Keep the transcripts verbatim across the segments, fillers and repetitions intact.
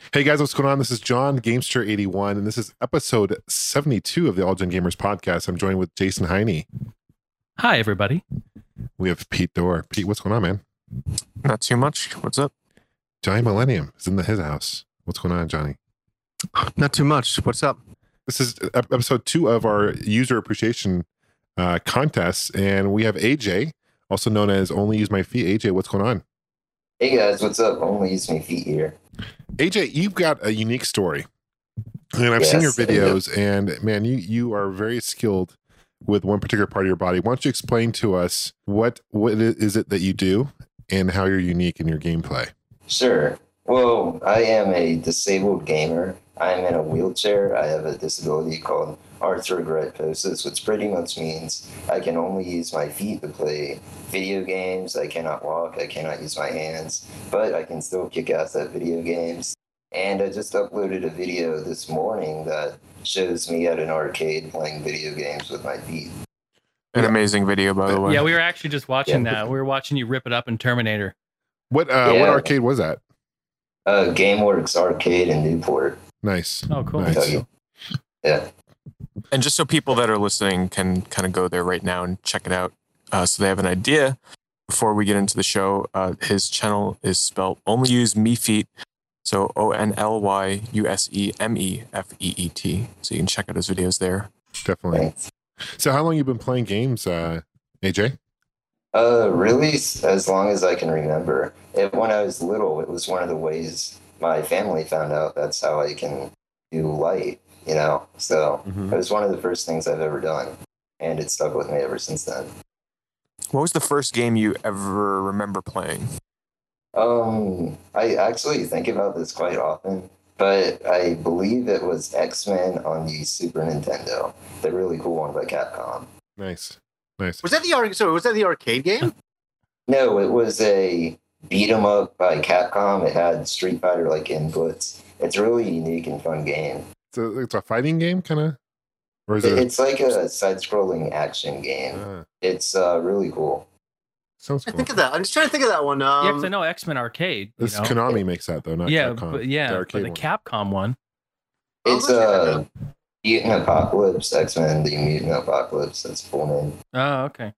Hey guys, what's going on? This is John Gamester eighty-one, and this is episode seventy-two of the All Gen Gamers podcast. I'm joined with Jason Heine. Hi, everybody. We have Pete Dorr. Pete, what's going on, man? Not too much. What's up? Johnny Millennium is in the, his house. What's going on, Johnny? Not too much. What's up? This is episode two of our user appreciation uh, contest, and we have A J, also known as Only Use My Feet. A J, what's going on? Hey guys, what's up? Only Use My Feet here. A J, you've got a unique story, and I've yes, seen your videos, and man, you you are very skilled with one particular part of your body. Why don't you explain to us what what is it that you do and how you're unique in your gameplay? Sure. Well, I am a disabled gamer. I'm in a wheelchair. I have a disability called arthrogryposis, which pretty much means I can only use my feet to play video games. I cannot walk. I cannot use my hands, but I can still kick ass at video games. And I just uploaded a video this morning that shows me at an arcade playing video games with my feet. An amazing video, by the way. Yeah, we were actually just watching Yeah. that. We were watching you rip it up in Terminator. What uh, Yeah. what arcade was that? Uh, GameWorks Arcade in Newport. Nice. Oh, cool. Nice. Kentucky. Yeah. And just so people that are listening can kind of go there right now and check it out, uh, so they have an idea. Before we get into the show, uh, his channel is spelled Only Use Me Feet, so O N L Y U S E M E F E E T. So you can check out his videos there. Definitely. Thanks. So how long you been playing games, uh, A J? Uh, really, s- as long as I can remember. It, when I was little, it was one of the ways my family found out that's how I can do light, you know? So Mhm. it was one of the first things I've ever done, and it stuck with me ever since then. What was the first game you ever remember playing? Um, I actually think about this quite often, but I believe it was X-Men on the Super Nintendo, the really cool one by Capcom. Nice. Nice. Was that the arcade? So was that the arcade game? No, it was a beat 'em up by Capcom. It had Street Fighter like inputs. It's a really unique and fun game. It's a, it's a fighting game, kind of? Or is It- it? It's like a side-scrolling action game. Ah, It's uh, really cool. sounds I cool. think of that. I'm just trying to think of that one. Um, yeah, because I know X-Men Arcade. You This know? Konami makes that, though, not yeah, Capcom. but yeah, The but arcade the one. Capcom one. I'll It's look at that uh, Mutant Apocalypse, X-Men, the Mutant Apocalypse. That's the full name. Oh, okay.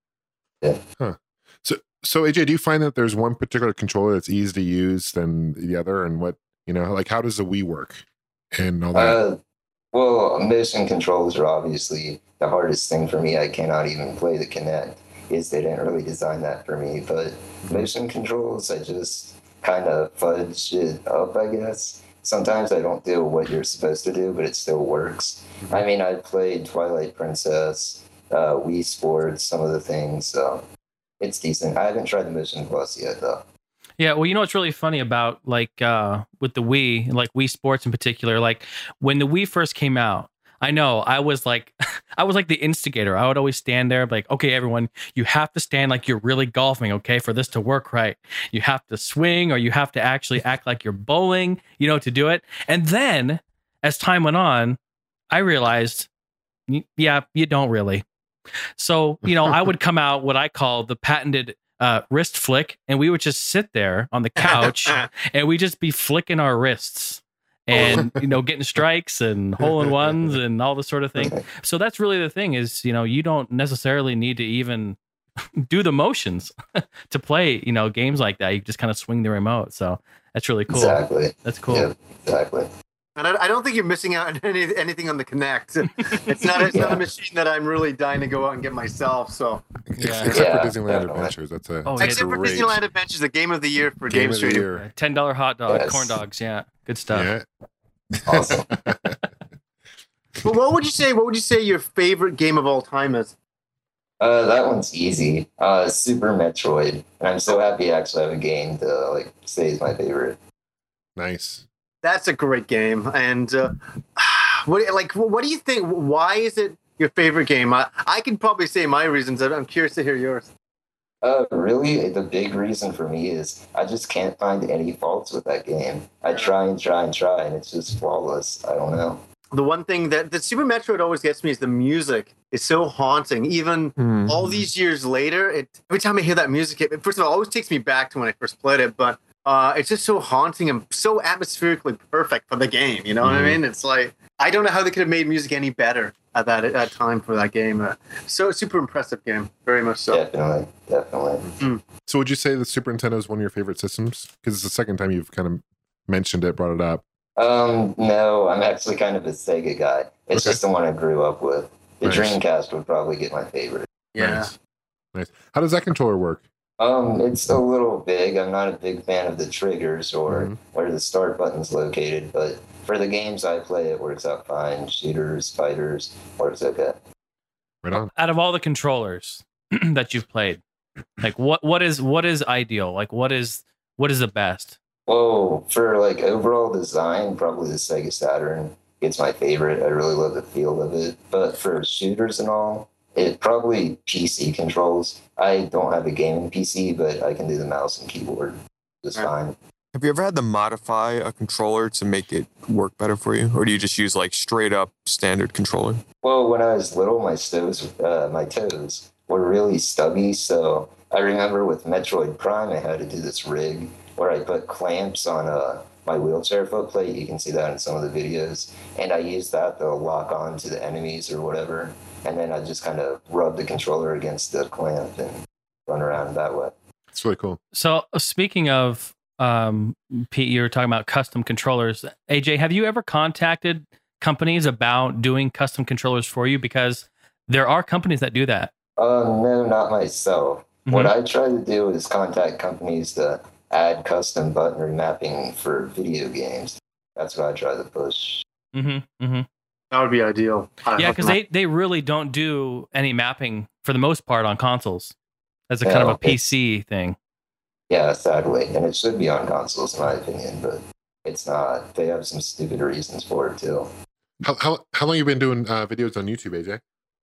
So, so A J, do you find that there's one particular controller that's easier to use than the other, and what you know, like how does the Wii work and all that? Uh, well, motion controls are obviously the hardest thing for me. I cannot even play the Kinect. Is they didn't really design that for me, but motion controls, I just kind of fudge it up, I guess. Sometimes I don't do what you're supposed to do, but it still works. I mean, I played Twilight Princess, uh, Wii Sports, some of the things, so it's decent. I haven't tried the Motion Plus yet, though. Yeah, well, you know what's really funny about like uh with the Wii, like Wii Sports in particular, like when the Wii first came out, I know I was like I was like the instigator. I would always stand there like, okay, everyone, you have to stand like you're really golfing, okay, for this to work right. You have to swing or you have to actually act like you're bowling, you know, to do it. And then as time went on, I realized y- yeah, you don't really. So, you know, I would come out what I call the patented uh, wrist flick, and we would just sit there on the couch and we just be flicking our wrists and, you know, getting strikes and hole in ones and all this sort of thing. So that's really the thing is, you know, you don't necessarily need to even do the motions to play, you know, games like that. You just kind of swing the remote. So that's really cool. Exactly. That's cool. Yeah, exactly. And I, I don't think you're missing out on any, anything on the Kinect. It's not. It's not Yeah. a machine that I'm really dying to go out and get myself. So, Ex- yeah. Except Yeah, for Disneyland definitely. Adventures, that's a Oh, that's yeah. except for great Disneyland Adventures, the game of the year for game Game of the Street. year. ten dollar hot dog, Yes. corn dogs. Yeah. Good stuff. Yeah. Awesome. But what would you say? What would you say your favorite game of all time is? Uh, that one's easy. Uh, Super Metroid. And I'm so happy I actually have a game to like say is my favorite. Nice. That's a great game. And uh, what, like, what do you think? Why is it your favorite game? I, I can probably say my reasons. I'm curious to hear yours. Uh, really, the big reason for me is I just can't find any faults with that game. I try and try and try, and it's just flawless. I don't know. The one thing that the Super Metroid always gets me is the music. It's so haunting. Even Hmm. all these years later, it every time I hear that music, it, first of all, it always takes me back to when I first played it. But uh, it's just so haunting and so atmospherically perfect for the game. You know what I Mhm. mean? It's like I don't know how they could have made music any better at that at that time for that game. Uh, so super impressive game, very much so. Definitely, definitely. So would you say the Super Nintendo is one of your favorite systems? Because it's the second time you've kind of mentioned it, brought it up. Um, no, I'm actually kind of a Sega guy. It's Okay. just the one I grew up with. The Nice. Dreamcast would probably get my favorite. Yeah. Nice. Nice. How does that controller work? Um, it's a little big. I'm not a big fan of the triggers or Mhm. where the start button's located, but for the games I play, it works out fine. Shooters, fighters, works okay. Right on. Out of all the controllers that you've played, like what what is what is ideal? Like what is what is the best? Whoa, for like overall design, probably the Sega Saturn. It's my favorite. I really love the feel of it. But for shooters and all, it probably P C controls. I don't have a gaming P C, but I can do the mouse and keyboard just Yeah. fine. Have you ever had to modify a controller to make it work better for you, or do you just use like straight up standard controller? Well, when I was little, my toes, uh, my toes were really stubby. So I remember with Metroid Prime, I had to do this rig where I put clamps on uh, my wheelchair foot plate. You can see that in some of the videos. And I used that to lock on to the enemies or whatever. And then I just kind of rub the controller against the clamp and run around that way. It's really cool. So uh, speaking of um, Pete, you were talking about custom controllers. A J, have you ever contacted companies about doing custom controllers for you? Because there are companies that do that. Um, no, not myself. What Mhm. I try to do is contact companies to add custom button remapping for video games. That's what I try to push. Mm-hmm, mm-hmm. That would be ideal. I Yeah, hope because not. they, they really don't do any mapping for the most part on consoles. That's a kind Yeah, of a okay. P C thing. Yeah, sadly. And it should be on consoles, in my opinion, but it's not. They have some stupid reasons for it, too. How how, how long you been doing uh, videos on YouTube, A J?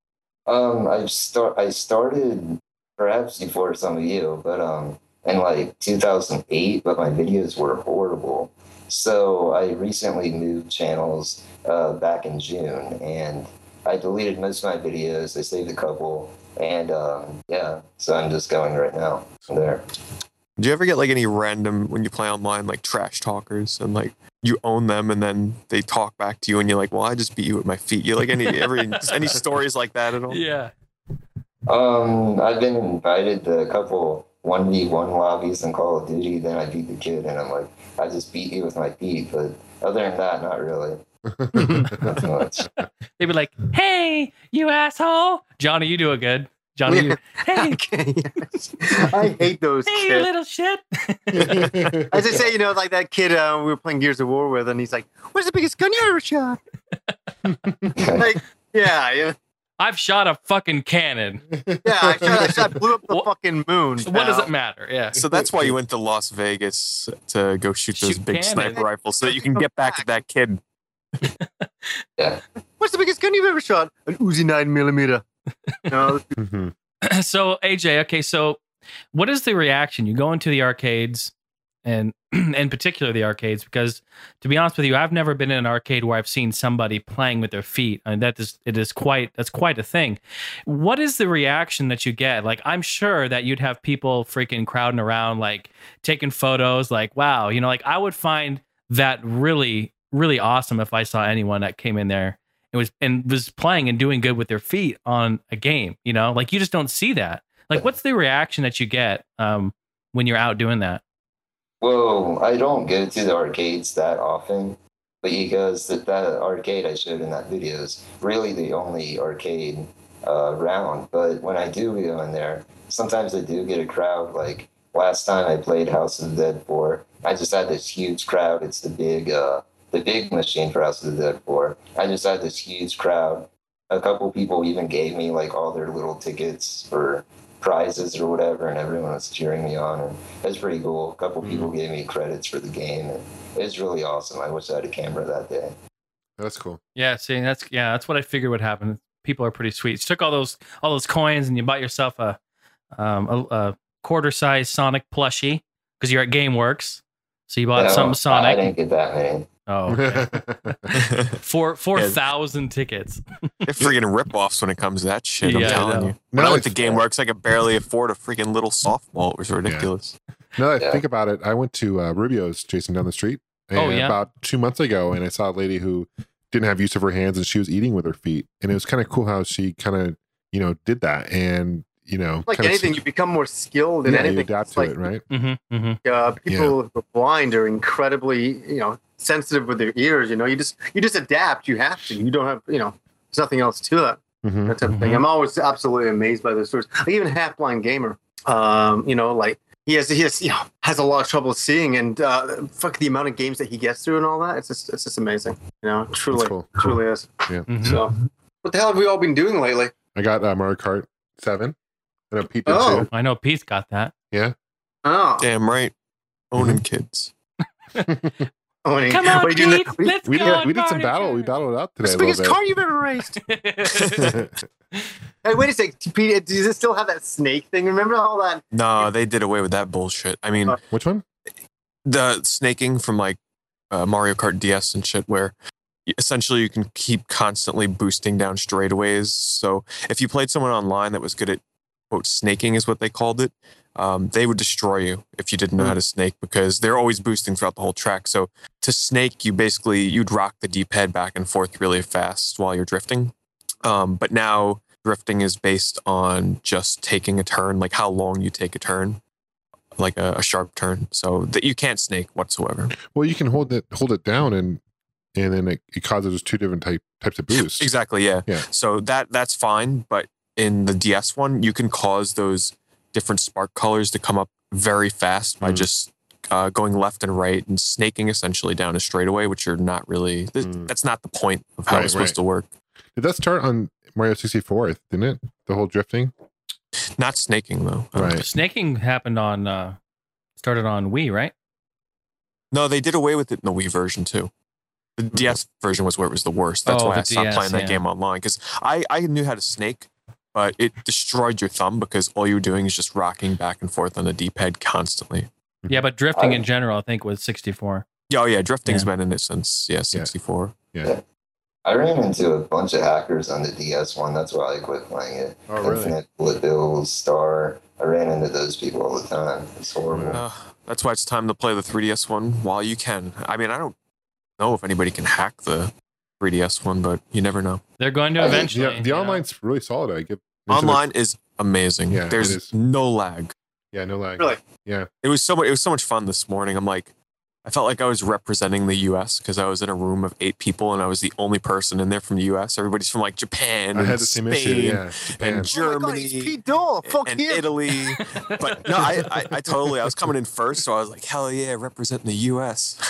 Um, I start. I started perhaps before some of you, but um, in like two thousand eight. But my videos were horrible. So I recently moved channels uh, back in June, and I deleted most of my videos. I saved a couple, and um, yeah. So I'm just going right now from there. Do you ever get like any random when you play online like trash talkers and like you own them and then they talk back to you and you're like, well, I just beat you with my feet. You like any every any stories like that at all? Yeah. Um, I've been invited to a couple one v one lobbies in Call of Duty. Then I beat the kid, and I'm like, I just beat you with my feet. But other than that, not really. Not too much. They'd be like, hey, you asshole. Johnny, you do it good. Johnny, you, hey, Okay, yes. I hate those hey, you kids. little shit. As I say, you know, like that kid uh, we were playing Gears of War with, and he's like, "What's the biggest gun you ever shot?" Like, yeah, yeah, I've shot a fucking cannon. yeah. I, shot, I, shot, blew up the What- fucking moon. So what does pal. it matter? Yeah. So that's why you went to Las Vegas to go shoot those Shoot big cannons. sniper rifles so that you can get back at that kid. Yeah. What's the biggest gun you've ever shot? An Uzi nine millimeter. No, Mhm. So A J, okay, so what is the reaction? You go into the arcades, and in particular the arcades, because to be honest with you, I've never been in an arcade where I've seen somebody playing with their feet. I mean, that is it is quite that's quite a thing. What is the reaction that you get? Like, I'm sure that you'd have people freaking crowding around, like taking photos, like, wow, you know, like I would find that really, really awesome if I saw anyone that came in there and was and was playing and doing good with their feet on a game, you know, like you just don't see that. Like, what's the reaction that you get um, when you're out doing that? Well, I don't go to the arcades that often, but because that, that arcade I showed in that video is really the only arcade uh, around. But when I do go in there, sometimes I do get a crowd. Like last time I played House of the Dead four, I just had this huge crowd. It's the big, uh, the big machine for House of the Dead four. I just had this huge crowd. A couple people even gave me like all their little tickets for prizes or whatever, and everyone was cheering me on, and it was pretty cool. A couple people gave me credits for the game, and it was really awesome. I wish I had a camera that day. That's cool. Yeah, see, that's yeah, that's what I figured would happen. People are pretty sweet. You took all those all those coins and you bought yourself a um, a, a quarter size Sonic plushie because you're at GameWorks. So you bought No, some I Sonic. didn't get that many. Oh, okay. four four Yeah. thousand tickets. They're freaking rip-offs when it comes to that shit. I'm Yeah, I telling know. you. When No, I went to it's- GameWorks, I could barely afford a freaking little softball. It was ridiculous. Now that I Yeah. think about it, I went to uh, Rubio's, Jason, down the street. And Oh, yeah? about two months ago, and I saw a lady who didn't have use of her hands, and she was eating with her feet. And it was kind of cool how she kind of, you know, did that. And, you know, Like kinda anything, you become more skilled in yeah, anything. you adapt It's to like, it, right? Mm-hmm, mm-hmm. Uh, people who are blind are incredibly, you know, sensitive with their ears. You know, you just you just adapt. You have to. You don't have, you know, there's nothing else to that. Mm-hmm. That type of thing. Mhm. I'm always absolutely amazed by those stories. Like even Half Blind Gamer, um, you know, like he has he has you know has a lot of trouble seeing, and uh, fuck the amount of games that he gets through and all that. It's just it's just amazing. You know, truly, cool. truly is. Yeah. Mhm. So, what the hell have we all been doing lately? I got uh, Mario Kart seven. I know Pete did Oh. too. I know Pete's got that. Yeah. Oh, Damn right. Owning kids. oh and he- Come on, what are you doing Pete, there? What are you- let's We go. did, on we did some Mario battle. We Kart. battled it out the today a little biggest bit. car you've ever raced. Hey, wait a sec, Pete. Does it still have that snake thing? Remember all that? No, they did away with that bullshit. I mean, Uh, Which one? the snaking from like uh, Mario Kart D S and shit, where y- essentially you can keep constantly boosting down straightaways. So if you played someone online that was good at quote snaking, is what they called it, um, they would destroy you if you didn't know how to snake because they're always boosting throughout the whole track. So to snake, you basically you'd rock the D-pad back and forth really fast while you're drifting. Um, but now drifting is based on just taking a turn, like how long you take a turn, like a, a sharp turn, so that you can't snake whatsoever. Well, you can hold it hold it down, and and then it, it causes two different type, types of boosts. Exactly, yeah. Yeah. So that that's fine, but in the D S one, you can cause those different spark colors to come up very fast by Mm. just uh, going left and right and snaking essentially down a straightaway, which are not really. th- Mm. That's not the point of how Right, it's supposed right. to work. Did that start on Mario sixty-four, didn't it? The whole drifting? Not snaking though. I don't Right. think. Snaking happened on uh started on Wii, right? No, they did away with it in the Wii version too. The D S version was where it was the worst. That's Oh, why the I stopped D S, playing that yeah. game online because I, I knew how to snake, but it destroyed your thumb because all you were doing is just rocking back and forth on the D-pad constantly. Yeah, but drifting I- in general, I think, was sixty-four. Yeah, oh yeah, drifting's Yeah. been in it since yeah sixty-four. Yeah. I ran into a bunch of hackers on the D S one. That's why I quit playing it. Oh, really? Infinite, Bullet Bills, Star. I ran into those people all the time. It's horrible. Uh, that's why it's time to play the three D S one while you can. I mean, I don't know if anybody can hack the three D S one, but you never know. They're going to I think eventually. Yeah, the you know? online's really solid. I give Online is amazing. Yeah, it There's is. no lag. Yeah, no lag. Really? It was so much. It was so much fun this morning. I'm like, I felt like I was representing the U S because I was in a room of eight people and I was the only person in there from the U S. Everybody's from like Japan I and had the same Spain issue. Yeah, Japan. and Oh my God, Germany it's Pete Dole. Fuck and him. Italy. But no, I, I, I totally. I was coming in first, so I was like, hell yeah, representing the U S.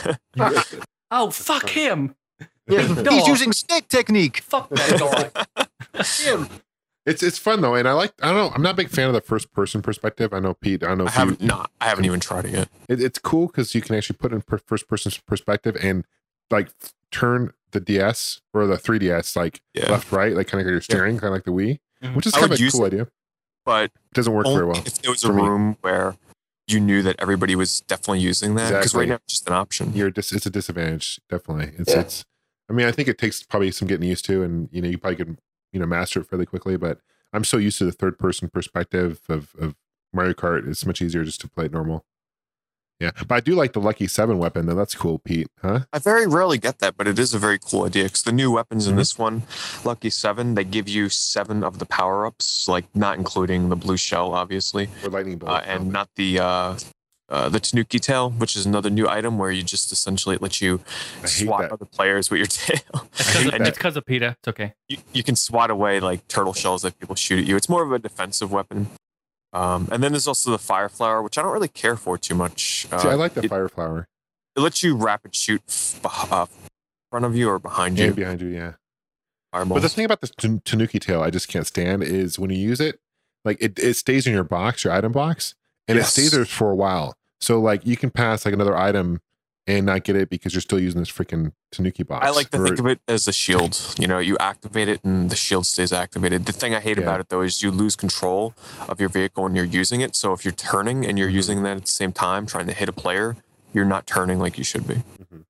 Oh, fuck him. Yeah, Dog. he's using snake technique. Fuck that guy. Him. It's it's fun though, and I like. I don't know. I'm not a big fan of the first person perspective. I know Pete. I don't know I if you, haven't. No, I haven't even tried it yet. it, it's cool because you can actually put in per, first person perspective and like turn the D S or the three D S like Yeah. left right, like kind of like your steering, kind of like the Wii, Mhm. which is I kind of would a use cool it. idea. But It doesn't work only very well. if there was a for me. room where you knew that everybody was definitely using that, because Exactly. right now it's just an option. You're dis- it's a disadvantage, definitely. It's Yeah. it's. I mean, I think it takes probably some getting used to, and you know, you probably can you know master it fairly quickly. But I'm so used to the third person perspective of of Mario Kart. It's much easier just to play it normal. Yeah, but I do like the Lucky Seven weapon though. That's cool, Pete. Huh? I very rarely get that, but it is a very cool idea because the new weapons in Mhm. this one, Lucky Seven, they give you seven of the power ups, like not including the blue shell, obviously, Or lightning bolt, uh, and not the uh, uh, the Tanuki tail, which is another new item where you just essentially let you I hate swat that. other players with your tail. It's And because of PETA. It's okay. you, you can swat away like turtle shells that people shoot at you. It's more of a defensive weapon. Um, and then there's also the fire flower, which I don't really care for too much. Uh, See, I like the it, fire flower. it lets you rapid shoot f- beh- uh, front of you or behind you. And behind you, yeah. Fireballs. But the thing about the Tan- Tanuki tail I just can't stand is when you use it, like it, it stays in your box, your item box, and Yes. it stays there for a while. So like you can pass like another item and not get it because you're still using this freaking Tanuki box. I like to Or- think of it as a shield. You know, you activate it and the shield stays activated. The thing I hate Yeah. about it though is you lose control of your vehicle when you're using it. So if you're turning and you're Mhm. using that at the same time, trying to hit a player, you're not turning like you should be. Mhm.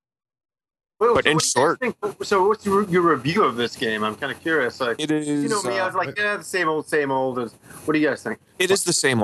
Well, But so in what do you short- guys think- so what's your, your review of this game? I'm kind of curious. Like, It is. you know me, I was uh, like, yeah, the same old, same old. What do you guys think? It is the same old.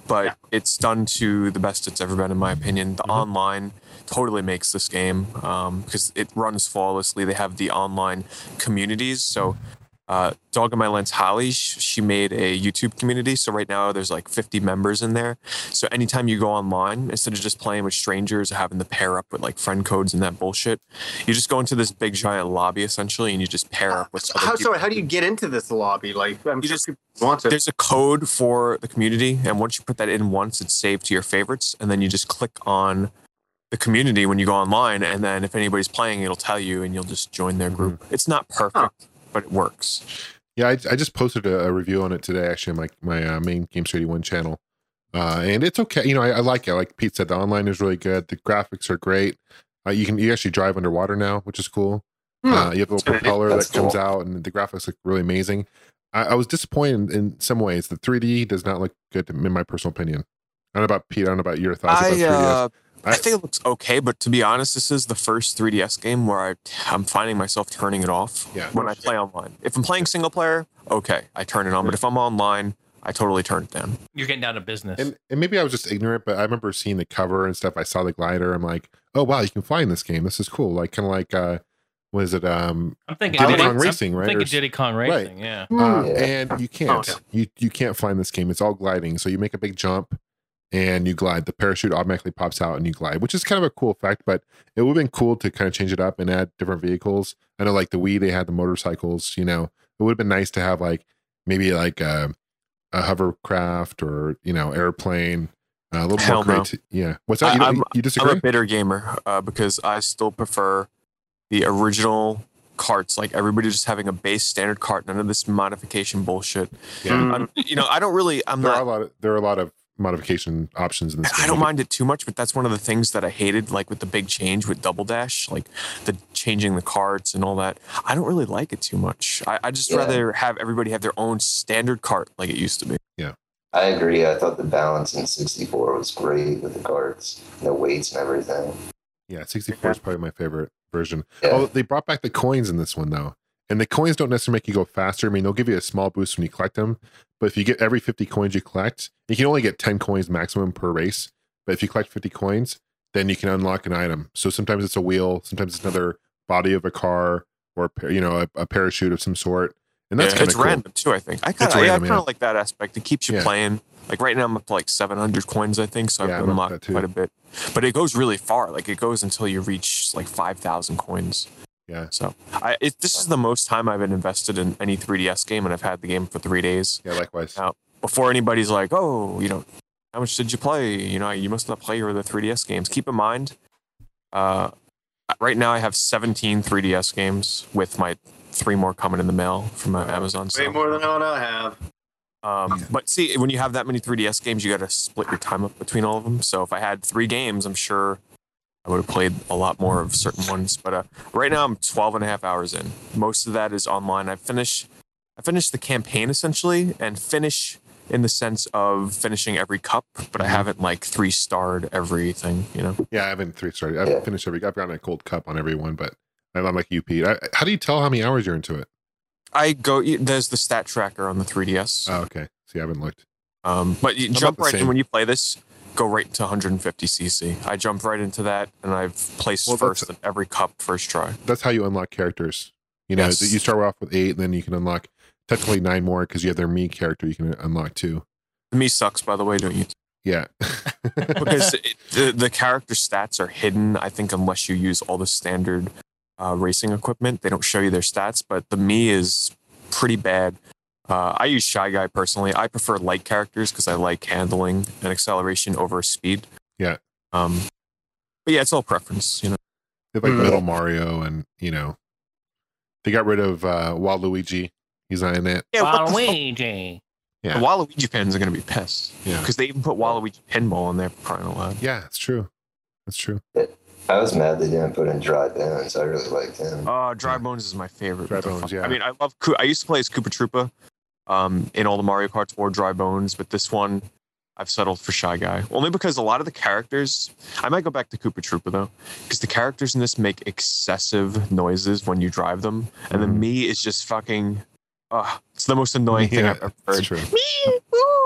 but Yeah. it's done to the best it's ever been, in my opinion. The Mhm. online totally makes this game um, because it runs flawlessly. They have the online communities. So, uh, Dog in My Lens Holly, sh- she made a YouTube community. So right now there's like fifty members in there. So anytime you go online, instead of just playing with strangers or having to pair up with like friend codes and that bullshit, you just go into this big giant lobby essentially, and you just pair up with other How people. sorry? How do you get into this lobby? Like, I'm You sure just- people want to. There's a code for the community, and once you put that in once, it's saved to your favorites, and then you just click on the community when you go online, and then if anybody's playing, it'll tell you, and you'll just join their group. It's not perfect, but it works. Yeah, I, I just posted a, a review on it today, actually, on my, my uh, main Games eighty-one channel. Uh, and it's okay. You know, I, I like it. Like Pete said, the online is really good. The graphics are great. Uh, you can you actually drive underwater now, which is cool. Hmm. Uh, you have a little propeller That's that comes cool. out, and the graphics look really amazing. I, I was disappointed in, in some ways. The three D does not look good, in my personal opinion. I don't know about Pete. I don't know about your thoughts about I, three D S. uh, I I- think it looks okay, but to be honest, this is the first three D S game where I, I'm finding myself turning it off Yeah. when I play online. If I'm playing single player, okay, I turn it on. But if I'm online, I totally turn it down. You're getting down to business. And, and maybe I was just ignorant, but I remember seeing the cover and stuff. I saw the glider. I'm like, oh wow, you can fly in this game. This is cool. Like kind of like uh, what is it? Um, I'm thinking Diddy Diddy Kong I'm Racing, right? thinking Or s- Diddy Kong right. Racing, yeah. uh, Yeah. and you can't. Oh, You you can't fly in this game. It's all gliding. So you make a big jump and you glide. The parachute automatically pops out and you glide, which is kind of a cool effect. But it would have been cool to kind of change it up and add different vehicles. I know, like the Wii, they had the motorcycles. You know, it would have been nice to have like maybe like a, a hovercraft or you know airplane. Uh, a little Hell more no. creative. Yeah. What's that? You, I- don't- I'm- you I'm disagree? a bitter gamer uh, because I still prefer the original carts, like everybody just having a base standard cart, none of this modification bullshit. yeah. Mm. I'm, you know, I don't really. I'm There are a not. lot of there are a lot of modification options in this. I game. don't You mind it too much, but that's one of the things that I hated, like with the big change with Double Dash, like the changing the carts and all that. I don't really like it too much. I, I just Yeah. rather have everybody have their own standard cart like it used to be. I agree. I thought the balance in sixty-four was great with the carts, the weights and everything. could- Yeah, sixty-four is probably my favorite version. Yeah. Oh, they brought back the coins in this one though, and the coins don't necessarily make you go faster. I mean, they'll give you a small boost when you collect them, but if you get every fifty coins you collect, you can only get ten coins maximum per race. But if you collect fifty coins, then you can unlock an item. So sometimes it's a wheel, sometimes it's another body of a car, or you know, a, a parachute of some sort. And that's Yeah, kind it's of cool. random too. I think I kind It's of yeah, I random, kind of yeah. like that aspect. It keeps you Yeah. playing. Like right now, I'm up to like seven hundred coins, I think. So Yeah, I've I'm up to unlocked that too. quite a bit. But it goes really far. Like it goes until you reach like five thousand coins. Yeah. So I, it, this is the most time I've been invested in any three D S game, and I've had the game for three days. Yeah, likewise. Now, before anybody's like, oh, you know, how much did you play? You know, you must not play your other three D S games. Keep in mind, uh, right now I have seventeen three D S games with my three more coming in the mail from my Amazon. Way sale. more than what I have. Um, but see, when you have that many three D S games, you got to split your time up between all of them. So if I had three games, I'm sure I would have played a lot more of certain ones. But uh, right now, I'm twelve and a half hours in. Most of that is online. I finished, I finished the campaign essentially, and finish in the sense of finishing every cup, but I haven't like three starred everything. You know, Yeah, I haven't three started. I've Yeah. finished every. I've gotten a gold cup on every one, but I'm like you, Pete. I, how do you tell how many hours you're into it? I go. There's the stat tracker on the three D S. Oh, okay. See, I haven't looked. Um, but you About jump the right in same. when you play this. Go right into one hundred fifty c c. I jumped right into that, and I've placed Well, that's- first in every cup first try. That's how you unlock characters. You know, Yes. you start off with eight, and then you can unlock technically nine more because you have their me character you can unlock too. Me sucks, by the way, don't you? Yeah. Because it, the the character stats are hidden. I think unless you use all the standard uh, racing equipment, they don't show you their stats. But the me is pretty bad. Uh, I use Shy Guy personally. I prefer light characters because I like handling and acceleration over speed. Yeah. Um. But yeah, it's all preference. You know. They have like Mm. Metal Mario, and you know, they got rid of uh, Waluigi. He's not in it. Yeah. What the fuck? Waluigi. Yeah. The Waluigi fans are gonna be pissed. Yeah. Because they even put Waluigi pinball in there for crying out loud. Yeah, it's true. That's true. I was mad they didn't put in Dry Bones. I really liked him. Uh, Dry Bones is my favorite. Dry What the Bones, fuck? yeah. I mean, I love. Koo- I used to play as Koopa Troopa, um, in all the Mario Karts or Dry Bones, but this one, I've settled for Shy Guy. Only because a lot of the characters, I might go back to Koopa Troopa though, because the characters in this make excessive noises when you drive them, and the Mhm. me is just fucking. Uh, it's the most annoying thing Yeah, I've ever That's heard. true. Me, woo, me, me,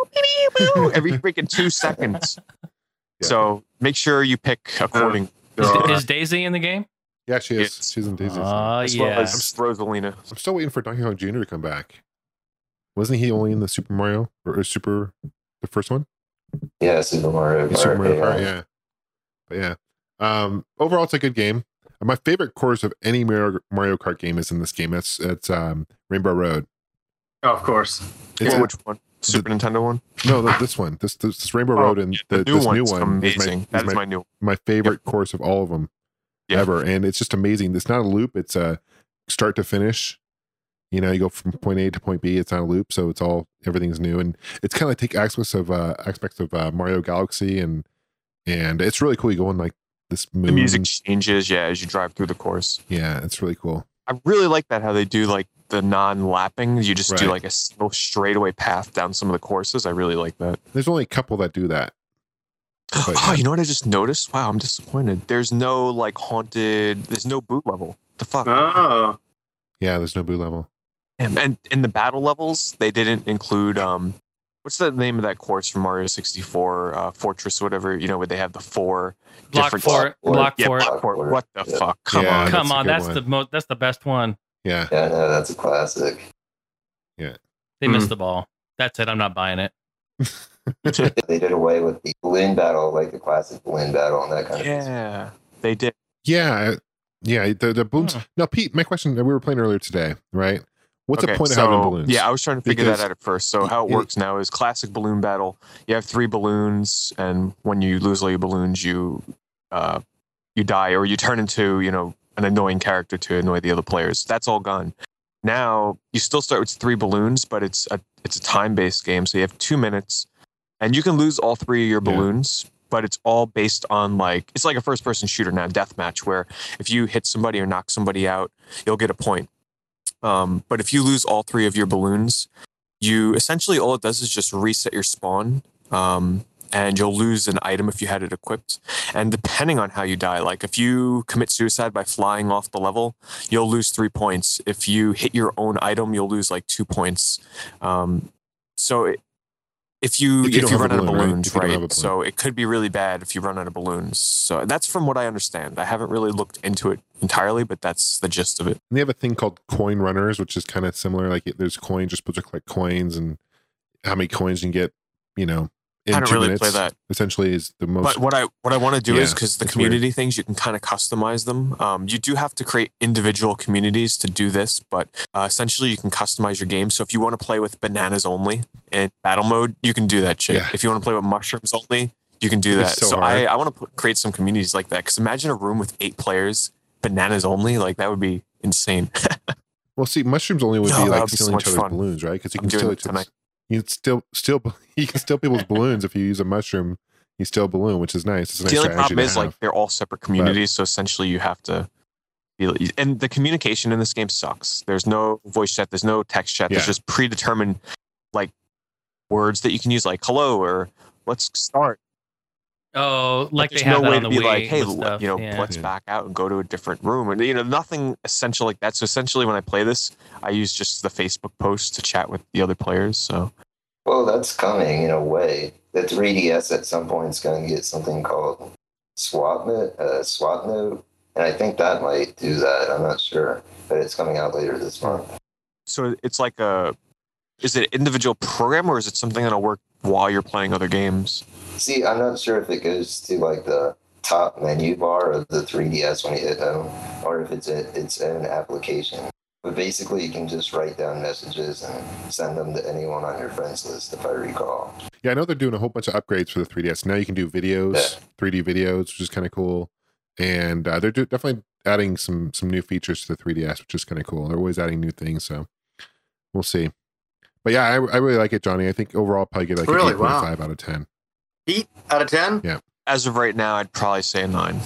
every freaking two seconds. Yeah. So make sure you pick according. Is, God. is Daisy in the game? Yeah, she is. Yes. She's in Daisy. Oh, as well yeah. as Rosalina. I'm still waiting for Donkey Kong Junior to come back. Wasn't he only in the Super Mario or, or Super, the first one? Yeah, Super Mario Kart. Super Mario yeah. Kart, yeah. But yeah, um, overall, it's a good game. My favorite course of any Mario, Mario Kart game is in this game. It's it's um, Rainbow Road. Oh, of course. It's Yeah, a- which one? Super Nintendo one? no, th- this one, this this, this Rainbow Oh, Road, and yeah, the, the new this one's new one is amazing. my, That is is my, my new. my favorite course of all of them Yeah. ever, and it's just amazing. It's not a loop; it's a start to finish. You know, you go from point A to point B. It's not a loop, so it's all everything's new, and it's kind of like take aspects of uh, aspects of uh, Mario Galaxy, and and it's really cool. You go on like this moon. The music changes, yeah, as you drive through the course. Yeah, it's really cool. I really like that how they do like the non-lapping. You just do Right. like a single straightaway path down some of the courses. I really like that. There's only a couple that do that. But, Oh, yeah. you know what I just noticed? Wow, I'm disappointed. There's no like haunted. There's no boot level. The fuck. Oh. Yeah, there's no blue level. And, and in the battle levels, they didn't include um, what's the name of that course from Mario sixty-four, uh, Fortress, or whatever? You know, where they have the four Block different. fort. Block Block Yeah, fort. block fort. Block What the Yeah. fuck? Come Yeah, on. that's Come a on, good that's one. the mo- that's the best one. Yeah, Yeah, no, that's a classic. They Hmm. missed the ball. That's it. I'm not buying it. They did away with the balloon battle, like the classic balloon battle and that kind of thing. Yeah, they did. yeah, yeah. The the balloons. Hmm. Now, Pete, my question. We were playing earlier today, right? What's the Okay, point of so, having balloons? Yeah, I was trying to figure Because- that out at first. So how it Yeah. works now is classic balloon battle. You have three balloons, and when you lose all your balloons, you uh, you die or you turn into you know an annoying character to annoy the other players. That's all gone. Now you still start with three balloons, but it's a it's a time based game. So you have two minutes, and you can lose all three of your Yeah. balloons. But it's all based on like it's like a first person shooter now, deathmatch, where if you hit somebody or knock somebody out, you'll get a point. Um, but if you lose all three of your balloons, you essentially all it does is just reset your spawn, um, and you'll lose an item if you had it equipped. And depending on how you die, like if you commit suicide by flying off the level, you'll lose three points. If you hit your own item, you'll lose like two points. Um, so it, if you If if you you, don't have a run out of balloon, right? balloons, If you don't right? have a balloon. So it could be really bad if you run out of balloons. So that's from what I understand. I haven't really looked into it entirely, but that's the gist of it. And they have a thing called coin runners, which is kind of similar. Like it, there's coins, you're supposed to collect coins, and how many coins you can get, you know, in I don't two really minutes. play that. Essentially, is the most. But what I what I want to do is Yeah, because the it's weird. community things you can kind of customize them. Um, you do have to create individual communities to do this, but uh, essentially you can customize your game. So if you want to play with bananas only in battle mode, you can do that shit. Yeah. If you want to play with mushrooms only, you can do It's that. so So, hard. I I want to create some communities like that because imagine a room with eight players, bananas only, like that would be insane. Well, see, mushrooms only would No, be that like would be so stealing much each other's fun. balloons, right? Because you I'm can doing steal it each tonight. you can still steal you can steal people's balloons if you use a mushroom. You steal a balloon, which is nice. It's a nice The only strategy problem to is like have. they're all separate communities, so essentially you have to. Be, and the communication in this game sucks. There's no voice chat. There's no text chat. There's Yeah. just predetermined like words that you can use, like "hello" or "let's start." Oh, But like they there's have no that way on to the be Wii. like, "Hey, with l- stuff, you know, yeah. let's Yeah. back out and go to a different room," and you know, nothing essential like that. So essentially, when I play this, I use just the Facebook post to chat with the other players. So Well, that's coming in a way. The three D S at some point is going to get something called Swap Note, uh, Swap Note, and I think that might do that. I'm not sure, but it's coming out later this month. so it's like a. Is it an individual program or is it something that'll work while you're playing other games? See, I'm not sure if it goes to like the top menu bar of the three D S when you hit home, or if it's a, its own application. But basically, you can just write down messages and send them to anyone on your friends list, if I recall. Yeah, I know they're doing a whole bunch of upgrades for the three D S. Now you can do videos, Yeah. three D videos, which is kind of cool. And uh, they're do- definitely adding some some new features to the three D S, which is kind of cool. They're always adding new things, so we'll see. But yeah, I, I really like it, Johnny. I think overall, I'll probably get like Really? an eight point Wow. five out of ten. Eight out of ten? Yeah. As of right now, I'd probably say a nine.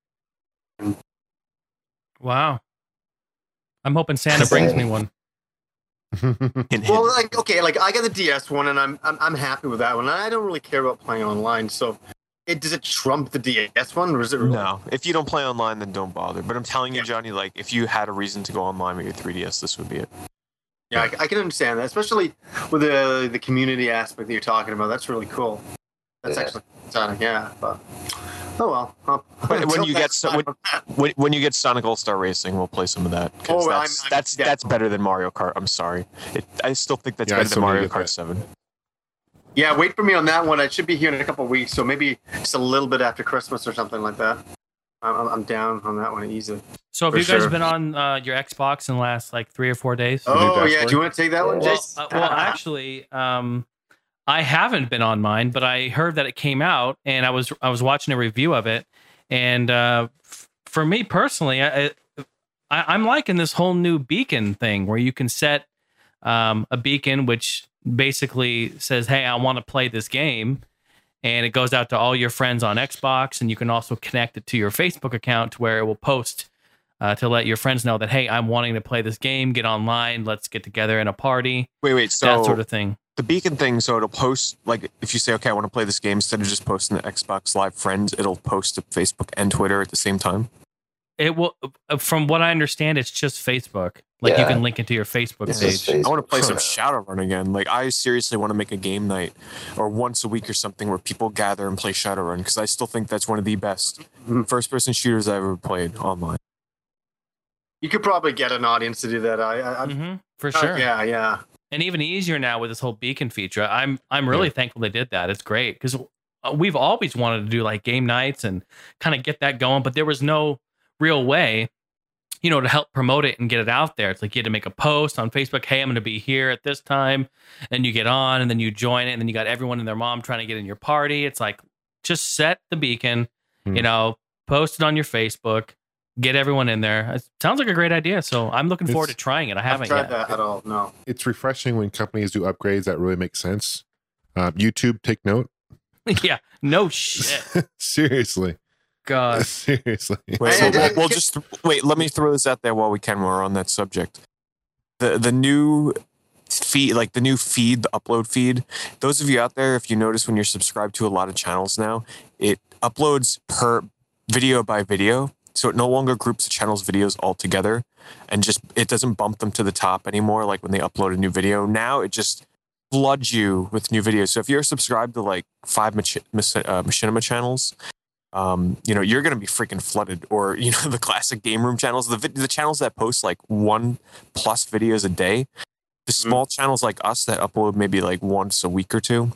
Wow. I'm hoping Santa brings me one. Hint, Well, hint. like okay, like I got the D S one, and I'm I'm, I'm happy with that one. I don't really care about playing online, so it does it trump the D S one, or is it really? No, if you don't play online, then don't bother. But I'm telling you, Yeah. Johnny, like if you had a reason to go online with your three D S, this would be it. Yeah, I, I can understand that, especially with the the community aspect that you're talking about. That's really cool. That's Yeah. actually exciting, yeah. But oh well. I'll- When, when until you get next so, time. when, when, when you get Sonic All Star Racing, we'll play some of that. 'cause Oh, I'm- that's I'm that's down. that's better than Mario Kart. I'm sorry, it, I still think that's Yeah, I better still than need to Mario get Kart that. Seven. Yeah, wait for me on that one. I should be here in a couple of weeks, so maybe just a little bit after Christmas or something like that. I'm, I'm down on that one easily. So have For you guys sure. been on uh, your Xbox in the last like three or four days? new Oh yeah, dashboard? do you want to take that one, Yeah. Well, Jace? uh, well, actually, um, I haven't been on mine, but I heard that it came out, and I was I was watching a review of it, and uh, f- for me personally, I, I I'm liking this whole new beacon thing where you can set um, a beacon which basically says, "Hey, I want to play this game." And it goes out to all your friends on Xbox, and you can also connect it to your Facebook account to where it will post uh, to let your friends know that, hey, I'm wanting to play this game. Get online. Let's get together in a party. Wait, wait. So that sort of thing. the beacon thing, so it'll post, like, if you say, okay, I want to play this game, instead of just posting to Xbox Live friends, it'll post to Facebook and Twitter at the same time. It will, uh, from what I understand, it's just Facebook. Like you Yeah. can link it to your Facebook It's page. just Facebook. I want to play some Huh. Shadowrun again. Like, I seriously want to make a game night or once a week or something where people gather and play Shadowrun, because I still think that's one of the best first-person shooters I've ever played online. You could probably get an audience to do that. I, I, I'm- hmm for uh, sure. yeah, yeah. And even easier now with this whole beacon feature. I'm I'm really Yeah. thankful they did that. It's great because we've always wanted to do like game nights and kind of get that going, but there was no real way, you know, to help promote it and get it out there. It's like you had to make a post on Facebook, hey, I'm going to be here at this time, and you get on, and then you join it, and then you got everyone and their mom trying to get in your party. It's like just set the beacon, Hmm. you know, post it on your Facebook, get everyone in there. It sounds like a great idea. So I'm looking forward to It's- trying it. I I haven't haven't tried yet. that at all. No. It's refreshing when companies do upgrades that really make sense. Uh, YouTube, take note. Yeah, no shit. Seriously. God. Seriously. Wait, I- so I- we'll, I- we'll just wait. Let me throw this out there while we can. While we're on that subject, the the new feed, like the new feed, the upload feed. Those of you out there, if you notice when you're subscribed to a lot of channels now, it uploads per video by video, so it no longer groups the channel's videos all together, and just it doesn't bump them to the top anymore. Like when they upload a new video, now it just floods you with new videos. So if you're subscribed to like five Mach- Mach- uh, Machinima channels. Um, you know, you're going to be freaking flooded, or, you know, the classic game room channels, the, vid- the channels that post like one plus videos a day, the small channels like us that upload maybe like once a week or two,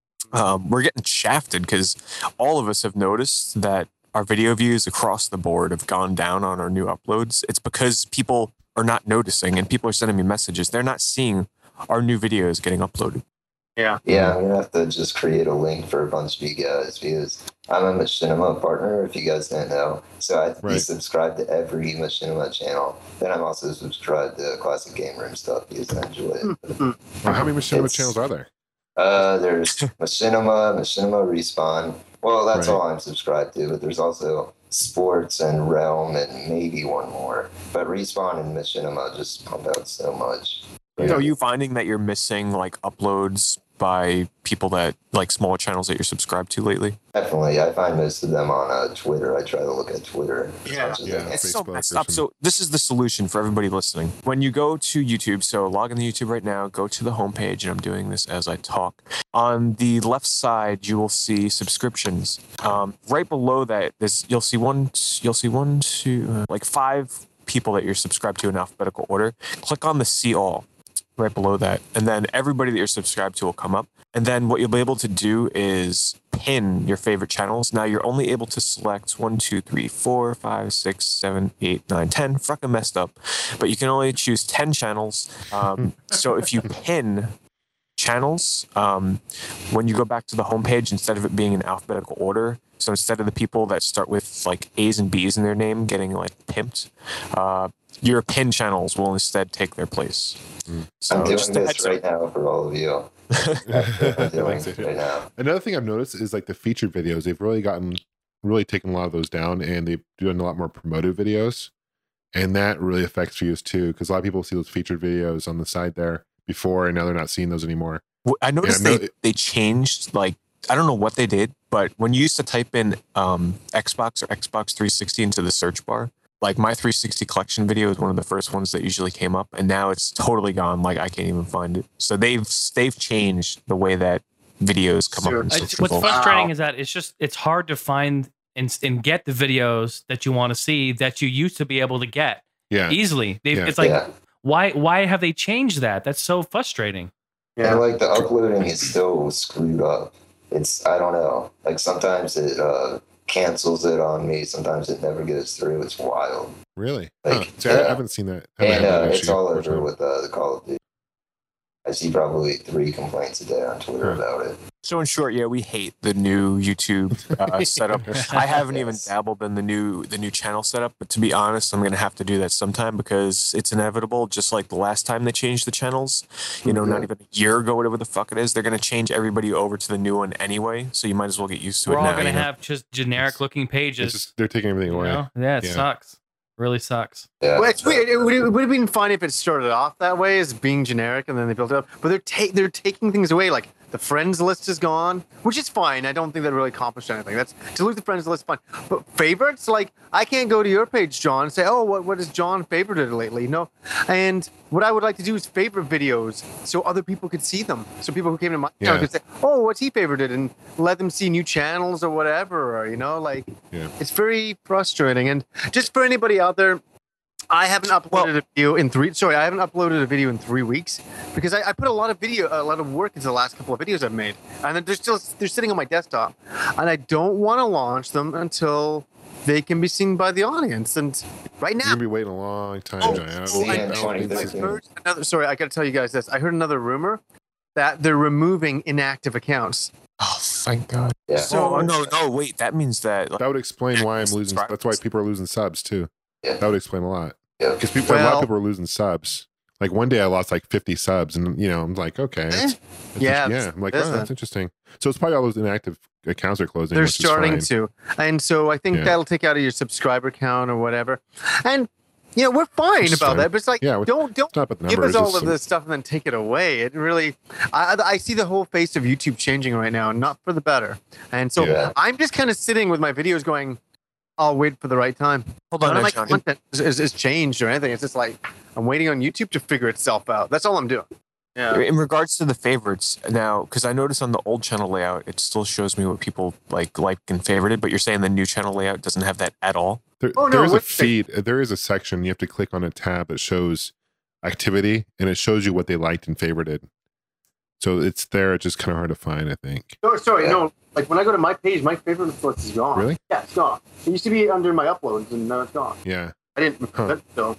um, we're getting shafted because all of us have noticed that our video views across the board have gone down on our new uploads. It's because people are not noticing, and people are sending me messages. They're not seeing our new videos getting uploaded. Yeah. Yeah, I'm gonna have to just create a link for a bunch of you guys because I'm a Machinima partner, if you guys didn't know. So I have to be Right. subscribed to every Machinima channel. Then I'm also subscribed to Classic Game Room stuff because I enjoy it. Well, how many Machinima It's- channels are there? Uh, there's Machinima, Machinima Respawn. Well, that's Right. all I'm subscribed to, but there's also Sports and Realm and maybe one more. But Respawn and Machinima just pump out so much. So are you finding that you're missing like uploads by people that like smaller channels that you're subscribed to lately? Definitely. I find most of them on uh, Twitter. I try to look at Twitter as Yeah. much as Yeah. I can. It's so Facebook messed or up. So this is the solution for everybody listening. When you go to YouTube, so log into YouTube right now, go to the homepage, and I'm doing this as I talk. On the left side, you will see subscriptions. Um, right below that, there's you'll see one, you'll see one, two, uh, like five people that you're subscribed to in alphabetical order. Click on the see all right below that, and then everybody that you're subscribed to will come up. And then what you'll be able to do is pin your favorite channels. Now you're only able to select one, two, three, four, five, six, seven, eight, nine, ten. Fucking messed up, but you can only choose ten channels. Um, so if you pin channels, um, when you go back to the homepage, instead of it being in alphabetical order, so instead of the people that start with like A's and B's in their name getting like pimped, uh, your pin channels will instead take their place. So I'm doing just a this heads up. right now for all of you. I'm doing it right now. Another thing I've noticed is like the featured videos. They've really gotten, really taken a lot of those down, and they've doing a lot more promoted videos, and that really affects views too. Because a lot of people see those featured videos on the side there before, and now they're not seeing those anymore. Well, I noticed no, they, it- they changed, like, I don't know what they did, but when you used to type in um, Xbox or Xbox three sixty into the search bar, like my three sixty collection video is one of the first ones that usually came up, and now it's totally gone. Like I can't even find it. So they've they've changed the way that videos come Sure. up. In It's- search what's results. frustrating Wow. is that it's just it's hard to find and, and get the videos that you want to see that you used to be able to get Yeah. easily. They've, Yeah. It's like yeah. why why have they changed that? That's so frustrating. Yeah. And like the uploading is still screwed up. It's I don't know. Like sometimes it uh, cancels it on me. Sometimes it never goes through. It's wild. Really? Like, Huh. See, I, I yeah. haven't seen that. I haven't And had uh, that it's issue, all over unfortunately. with uh, the Call of Duty. I see probably three complaints a day on Twitter Huh. about it. So in short, yeah, we hate the new YouTube uh, setup. I haven't even Yes. dabbled in the new the new channel setup, but to be honest, I'm gonna have to do that sometime because it's inevitable. Just like the last time they changed the channels, you know, not Mhm. even a year ago, whatever the fuck it is, they're gonna change everybody over to the new one anyway. So you might as well get used to We're it all now. going to you know? have just generic looking It's pages. just, they're taking everything you away. know? Yeah, it Yeah. sucks. Really sucks. Yeah. Well, it's weird. It would, it would have been fine if it started off that way as being generic and then they built it up. But they're ta- they're taking things away. Like the friends list is gone, which is fine. I don't think that really accomplished anything. That's to lose the friends list, fine. But favorites, like I can't go to your page, John, and say, oh, what what has John favorited lately? No. And what I would like to do is favorite videos so other people could see them. So people who came to my channel Yeah. could say, oh, what's he favorited, and let them see new channels or whatever. Or you know, like Yeah. it's very frustrating. And just for anybody out there. I haven't uploaded Well- a video in three. Sorry, I haven't uploaded a video in three weeks because I, I put a lot of video, a lot of work into the last couple of videos I've made, and they're still they're sitting on my desktop, and I don't want to launch them until they can be seen by the audience. And right You're now, gonna be waiting a long time, Oh, Giant. I don't oh, think- I I don't know. think I this is- heard another. Sorry, I got to tell you guys this. I heard another rumor that they're removing inactive accounts. Oh, thank God. Yeah. So oh, no, no, wait. That means that. Like, That would explain why I'm losing. Subscribers. That's why people are losing subs too. Yeah. That would explain a lot. Yeah. Because people, a lot Well- of people are losing subs. Like one day I lost like fifty subs, and you know I'm like, okay, that's, that's Yeah, yeah. I'm like, that's oh, it. that's interesting. So it's probably all those inactive accounts are closing. They're which is starting fine. to, and so I think Yeah. that'll take out of your subscriber count or whatever. And you know we're fine Which is about fine. that. But it's like Yeah, with- don't don't It's not about the give numbers. us all it's of some- this stuff and then take it away. It really, I, I see the whole face of YouTube changing right now, not for the better. And so Yeah. I'm just kind of sitting with my videos going, I'll wait for the right time. hold None on, of now, my Johnny. content is, is, is changed or anything. It's just like I'm waiting on YouTube to figure itself out. That's all I'm doing. Yeah. In regards to the favorites now, because I noticed on the old channel layout, it still shows me what people like, like and favorited. But you're saying the new channel layout doesn't have that at all. There, Oh, no, there is a let's see. feed. There is a section you have to click on a tab that shows activity, and it shows you what they liked and favorited. So it's there. It's just kind of hard to find, I think. No, sorry, Yeah. no. Like when I go to my page, my favorite list is gone. Really? Yeah, it's gone. It used to be under my uploads, and now it's gone. Yeah. I didn't remove Huh. it, so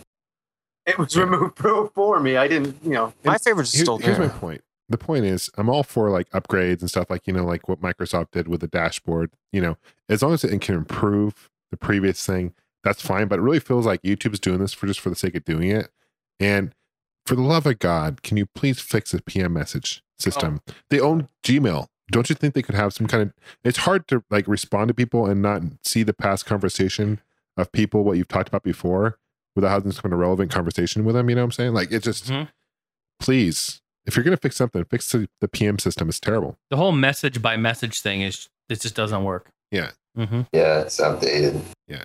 it was removed pro for me. I didn't, you know. My favorites are Here- still here's there. my point. The point is, I'm all for like upgrades and stuff, like you know, like what Microsoft did with the dashboard. You know, as long as it can improve the previous thing, that's fine. But it really feels like YouTube's doing this for just for the sake of doing it. And for the love of God, can you please fix the P M message system? They own Gmail. Don't you think they could have some kind of? It's hard to like respond to people and not see the past conversation of people what you've talked about before without having some kind of relevant conversation with them. You know what I'm saying? Like it just Mhm. please. If you're going to fix something, fix the, the P M system. It's terrible. The whole message by message thing is it just doesn't work. Yeah. hmm Yeah, it's outdated.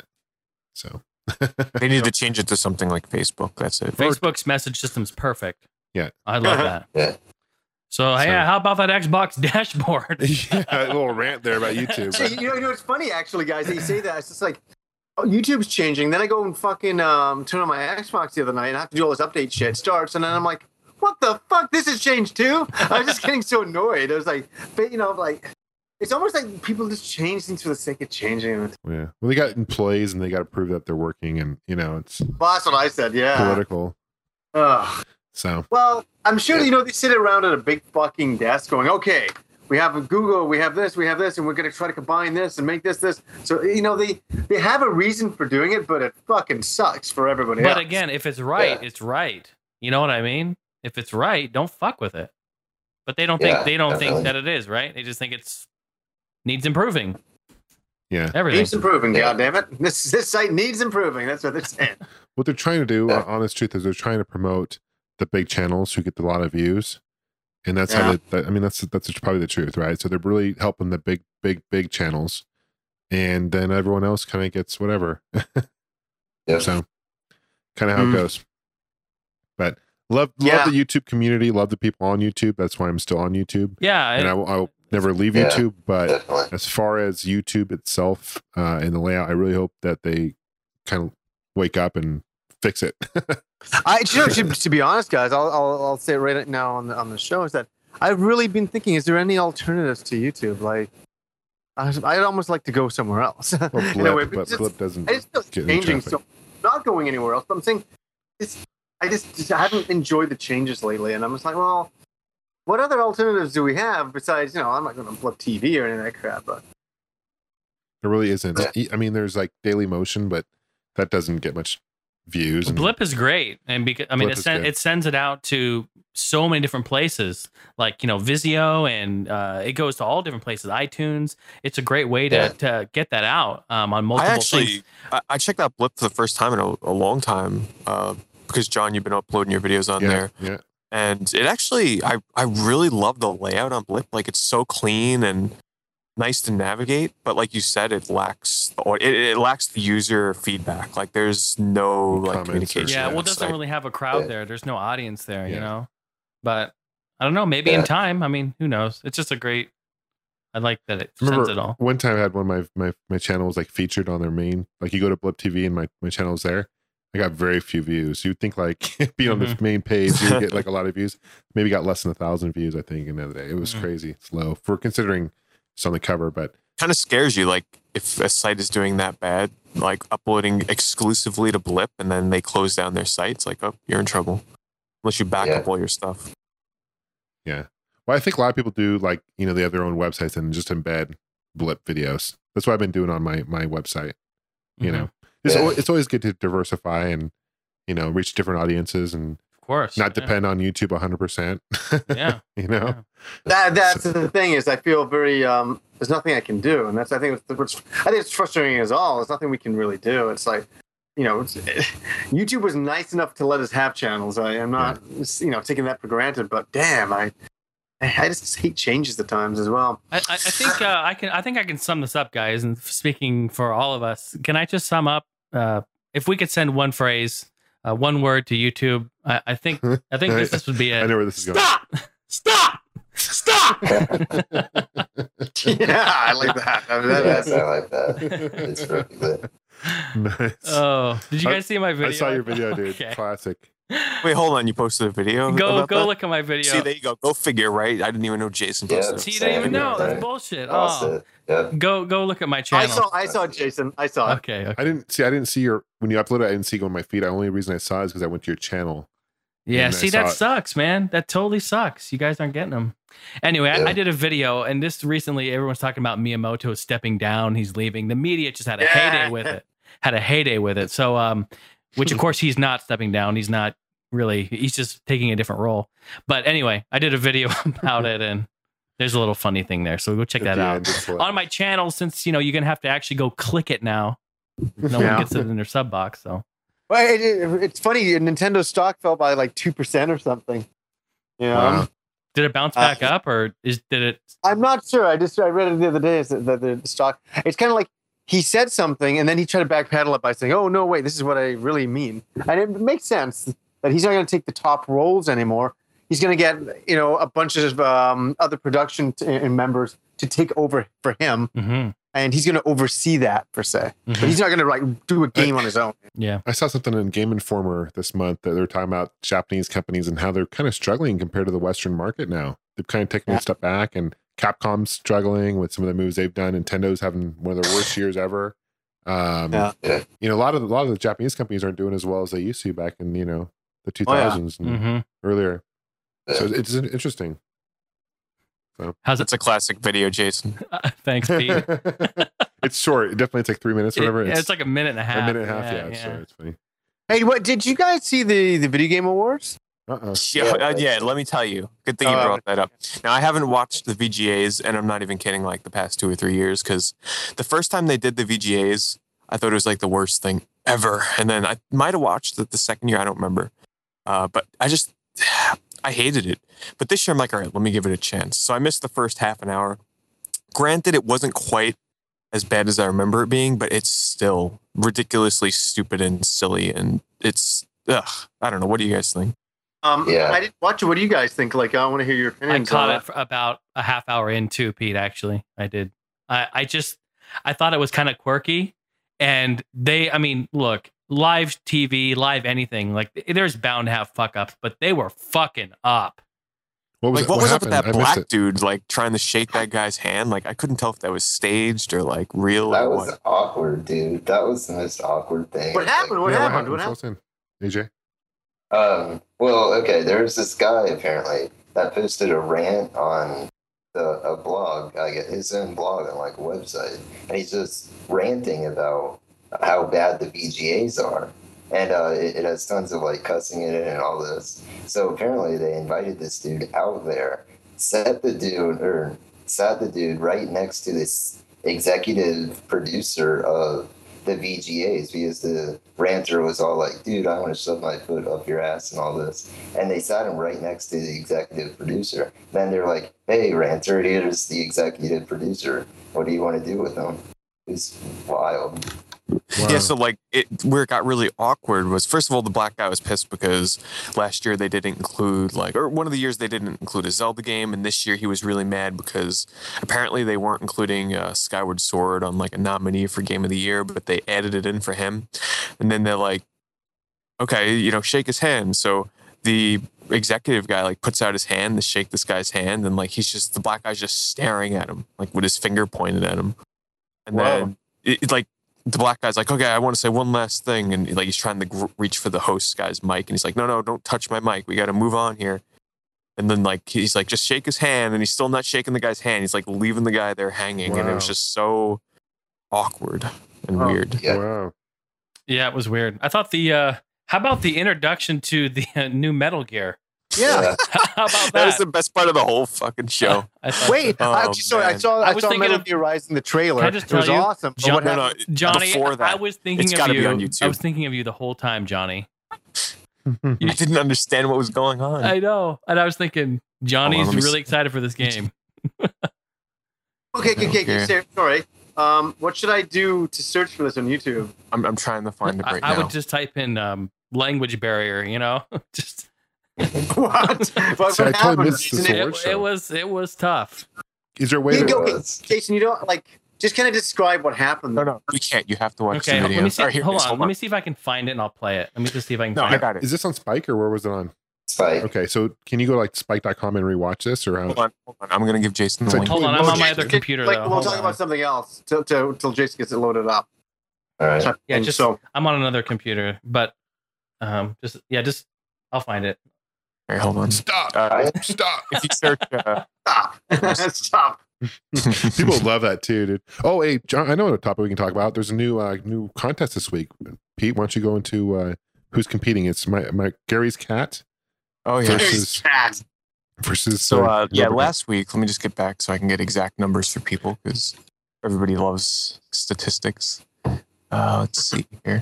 So, They need to change it to something like Facebook. That's it. Facebook's message system's perfect. Yeah. I love that. Yeah. So, So- yeah, how about that Xbox dashboard? yeah, a little rant there about YouTube. Actually, but- you know, you know, it's funny actually, guys. That you say that. It's just like, oh, YouTube's changing. Then I go and fucking um, turn on my Xbox the other night, and I have to do all this update shit. It starts, and then I'm like, what the fuck? This has changed too. I was just getting so annoyed. I was like, but, you know, like. It's almost like people just change things for the sake of changing it. yeah. Well, they got employees and they got to prove that they're working, and you know it's Well, that's what I said. Yeah. political. Ugh. So Well, I'm sure you know they sit around at a big fucking desk going, okay, we have a Google, we have this, we have this, and we're going to try to combine this and make this this. So you know they they have a reason for doing it, but it fucking sucks for everybody But else. again, if it's right, Yeah. it's right. You know what I mean? If it's right, don't fuck with it. But they don't think Yeah, they don't definitely. think that it is, right? They just think it's needs improving. yeah, Everything. needs improving. Yeah. God damn it, this this site needs improving. That's what they're saying. what they're trying to do, Yeah. uh, honest truth, is they're trying to promote the big channels who get a lot of views, and that's Yeah. how. They, that, I mean, that's that's probably the truth, right? So they're really helping the big, big, big channels, and then everyone else kind of gets whatever. Yep. So kind of how Mm. it goes. But love love Yeah. the YouTube community. Love the people on YouTube. That's why I'm still on YouTube. Yeah, And I will, I will never leave Yeah. YouTube. But Definitely. as far as YouTube itself uh, and the layout, I really hope that they kind of wake up and fix it. I, you know, to, to be honest, guys, I'll, I'll I'll say it right now on the on the show is that I've really been thinking: is there any alternatives to YouTube? Like, I, I'd almost like to go somewhere else. Or Blip, In a way, but just- Blip doesn't I just feel it's get any changing, traffic. so not going anywhere else. But I'm saying, it's, I just, just I haven't enjoyed the changes lately, and I'm just like, well, what other alternatives do we have besides, you know, I'm not going to Blip T V or any of that crap, but There really isn't. I mean, there's like Daily Motion, but that doesn't get much views. And Blip is great, and because I mean, Blip it, is sen- good. it sends it out to so many different places, like you know, Vizio, and uh, it goes to all different places. iTunes. It's a great way to, Yeah. to get that out um, on I multiple actually things. I, I checked out Blip for the first time in a, a long time uh, because John, you've been uploading your videos on yeah, there, yeah. and it actually I I really love the layout on Blip. Like it's so clean and nice to navigate, but like you said, it lacks the, it, it lacks the user feedback. Like there's no like Comments or- communication. Yeah, on well, it the doesn't site. really have a crowd Yeah. there. There's no audience there, you Yeah. know. But I don't know. Maybe in Yeah. time. I mean, who knows? It's just a great. I like that it I sends remember it all. one time I had one of my, my, my channels like featured on their main, like you go to Blip T V and my, my channel's there. I got very few views. You'd think like being on the Mm-hmm. main page, you would get like a lot of views. Maybe got less than a thousand views, I think, in the other day. It was Mhm. crazy. It's low for considering it's on the cover, but Kind of scares you, like if a site is doing that bad, like uploading exclusively to Blip, and then they close down their sites. Like, oh, you're in trouble unless you back Yeah. up all your stuff. yeah. Well, I think a lot of people do like, you know, they have their own websites and just embed Blip videos. That's what I've been doing on my, my website. You Mhm. know, it's, Yeah. al- it's always good to diversify and, you know, reach different audiences and Of course. not yeah. depend on YouTube one hundred percent. Yeah. You know? Yeah. that that's the thing is I feel very um there's nothing I can do, and that's I think it's, what's I think it's frustrating as all. There's nothing we can really do. It's like, you know, it's, YouTube was nice enough to let us have channels. I am not you know taking that for granted, but damn, I I just hate changes at times as well. I, I I think uh, I can. I think I can sum this up, guys. And speaking for all of us, can I just sum up? Uh, if we could send one phrase, uh, one word to YouTube, I, I think. I think this, this would be it. I know where this is going. Stop! Stop! Stop! Yeah, I like that. I mean, that- Yes, that's- I like that. It's perfect. But Nice. Oh, did you I- guys see my video? I saw your video, dude. Okay. Classic. Wait, hold on. You posted a video. Go about go that? look at my video. See, there you go. Go figure, right? I didn't even know Jason Yeah. posted. it. See, you didn't even know. Same. That's bullshit. lost Oh, it. Yep. go go look at my I channel. saw I saw Jason. I saw it. Okay. Okay. I didn't see. I didn't see your when you uploaded. I didn't see it on my feed. The only reason I saw it is because I went to your channel. Yeah, And I see, saw that it. sucks, man. That totally sucks. You guys aren't getting them. Anyway, I, Yeah. I did a video, and this recently, everyone's talking about Miyamoto stepping down. He's leaving. The media just had a Yeah. heyday with it. Had a heyday with it. So, um, which of course he's not stepping down. He's not really. He's just taking a different role. But anyway, I did a video about it, and there's a little funny thing there. So go check At that the out end, it's on hilarious. my channel. Since you know you're gonna have to actually go click it now. No Yeah. one gets it in their sub box. So Well, it, it, it's funny. Nintendo stock fell by like two percent or something. You know, Wow. did it bounce Uh, back up, or is did it? I'm not sure. I just I read it the other day. That the, the stock. It's kind of like he said something and then he tried to backpedal it by saying, "Oh no, wait, this is what I really mean." And it makes sense that he's not going to take the top roles anymore. He's going to get you know a bunch of um, other production t- and members to take over for him, Mhm, and he's going to oversee that per se. But mhm. he's not going to like do a game on his own. Yeah. I saw something in Game Informer this month that they're talking about Japanese companies and how they're kind of struggling compared to the Western market now. They've kind of taken Yeah. a step back, and Capcom's struggling with some of the moves they've done. Nintendo's having one of their worst years ever. Um, Yeah. Yeah. You know, a lot of a lot of the Japanese companies aren't doing as well as they used to back in you know the two Oh, yeah. thousands and hmm earlier. So Yeah. it's interesting. How's it? That's a classic video, Jason. Thanks, Pete. It's short. It definitely takes three minutes, It- whatever. yeah, it's, like a minute and a half. a minute and a half. Yeah, yeah. so it's funny. Hey, what did you guys see the the video game awards? Uh-uh. Yeah, Yeah, uh, yeah. that's- Let me tell you. Good thing you Uh, brought that up. Now, I haven't watched the V G As, and I'm not even kidding. Like the past two or three years, because the first time they did the V G As, I thought it was like the worst thing ever. And then I might have watched it the second year. I don't remember. Uh, but I just, I hated it. But this year, I'm like, all right, let me give it a chance. So I missed the first half an hour. Granted, it wasn't quite as bad as I remember it being, but it's still ridiculously stupid and silly, and it's ugh. I don't know. What do you guys think? Um, Yeah. I didn't watch it. What do you guys think? Like, I want to hear your I opinions. caught on it for about a half hour in too, Pete. Actually, I did. I, I just I thought it was kind of quirky, and they. I mean, look, live T V, live anything. Like, there's bound to have fuck ups, but they were fucking up. What was Like, it? what, What was happened? up with I that missed black it. dude, like trying to shake that guy's hand? Like, I couldn't tell if that was staged or like real That or was what. awkward, dude. That was the most awkward thing. What It's happened? What Yeah, happened? What Fill happened? us in, A J. Um, well, okay, there was this guy apparently that posted a rant on the a blog, I get his own blog on like a website, and he's just ranting about how bad the V G As are, and uh, it, it has tons of like cussing in it and all this. So apparently they invited this dude out there, set the dude or sat the dude right next to this executive producer of the V G As, because the ranter was all like, dude, I want to shove my foot up your ass and all this. And they sat him right next to the executive producer. Then they're like, hey, ranter, here's the executive producer. What do you want to do with him? It's wild. Wow. Yeah, so like it where it got really awkward was, first of all, the black guy was pissed because last year they didn't include like, or one of the years they didn't include a Zelda game, and this year he was really mad because apparently they weren't including uh, Skyward Sword on like a nominee for Game of the Year, but they added it in for him, and then they're like, okay, you know, shake his hand. So the executive guy like puts out his hand to shake this guy's hand, and like he's just the black guy's just staring at him like with his finger pointed at him, and Whoa. then it, it, like. The black guy's like, okay, I want to say one last thing. And like, he's trying to gr- reach for the host guy's mic. And he's like, no, no, don't touch my mic. We got to move on here. And then like, he's like, just shake his hand. And he's still not shaking the guy's hand. He's like leaving the guy there hanging. And it was Wow. just so awkward and Oh. weird. Yeah. Wow. Yeah, it was weird. I thought the. uh How about the introduction to the uh, new Metal Gear? Yeah. How about That that? was the best part of the whole fucking show. I thought Wait, Oh, I, sorry, I man. saw I I, was saw thinking Metal of- Gear Rise in the trailer. Can I just It was tell you, awesome. But John- what no, happened? no, Johnny, before that, I was thinking it's of gotta you. be on YouTube. I was thinking of you the whole time, Johnny. I didn't understand what was going on. I know, and I was thinking Johnny's let me really see. excited for this game. Okay, okay, okay, Okay. okay. Sarah, sorry. Um, what should I do to search for this on YouTube? I'm, I'm trying to find it I, right I now. would just type in um, language barrier. You know, just What? What, what See, I totally happened? missed the Jason? sword it, show. it was it was tough. Is there a way You to go- okay, was. Jason, you don't like. Just kind of describe what happened. no, no, we can't. You have to watch Okay, the let video. me see. All right, here it hold is. on, let me see if I can find it and I'll play it. Let me just see if I can. No, find I it. got it. Is this on Spike or where was it on? Spike. Okay, so can you go like spike dot com and rewatch this or how? Hold on, hold on. I'm gonna give Jason the It's like link. Hold on, I'm Well, on my Jason, other computer Like, though. we'll Hold talk on. about something else till till till Jason gets it loaded up. All right. Yeah, And just so I'm on another computer, but um, just yeah, just I'll find it. All right, hold on. Stop! Uh, Stop! if you search, uh, stop, stop. People love that too, dude. Oh, hey, John, I know a topic we can talk about. There's a new uh, new contest this week. Pete, why don't you go into uh, who's competing? It's my my Gary's cat oh yeah. Versus- Cat. versus. So uh, yeah, Rubber Cat. last week. Let me just get back so I can get exact numbers for people because everybody loves statistics. Uh, let's see here.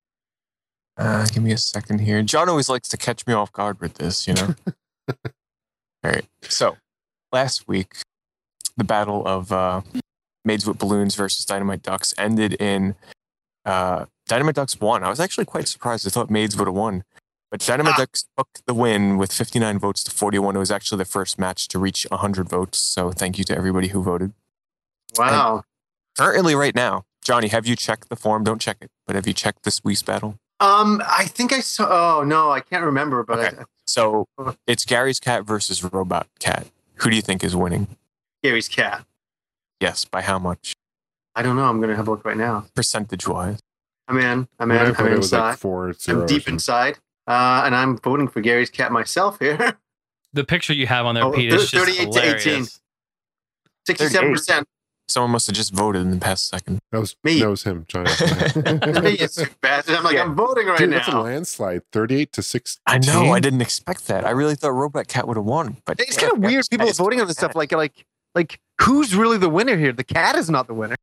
Uh, give me a second here. John always likes to catch me off guard with this, you know. All right. So last week, the battle of uh, Maids with Balloons versus Dynamite Ducks ended in uh, Dynamite Ducks won. I was actually quite surprised. I thought Maids would have won. But Dynamite Ah. Ducks took the win with fifty-nine votes to forty-one. It was actually the first match to reach one hundred votes. So thank you to everybody who voted. Wow. Currently, right now, Johnny, have you checked the form? Don't check it. But have you checked this week's battle? Um, I think I saw. Oh no, I can't remember. But Okay. I, So it's Gary's Cat versus Robot Cat. Who do you think is winning? Gary's cat. Yes, by how much? I don't know. I'm gonna have a look right now. Percentage wise. I'm in. I'm When I in. played I'm it was inside. like four zero. I'm or deep something. inside. Uh, and I'm voting for Gary's cat myself here. The picture you have on there, Oh, Pete, is just thirty-eight to eighteen. hilarious. Sixty-seven percent. Someone must have just voted in the past second. That was Me. That was him, Johnny. Me, you sick bastard. I'm like, Yeah. I'm voting right Dude, that's a now. landslide. Thirty-eight to six. I know. I didn't expect that. I really thought Robot Cat would have won. But It's yeah, kind of weird. Gary's People Cat is voting on this stuff. Like, like, like, who's really the winner here? The cat is not the winner.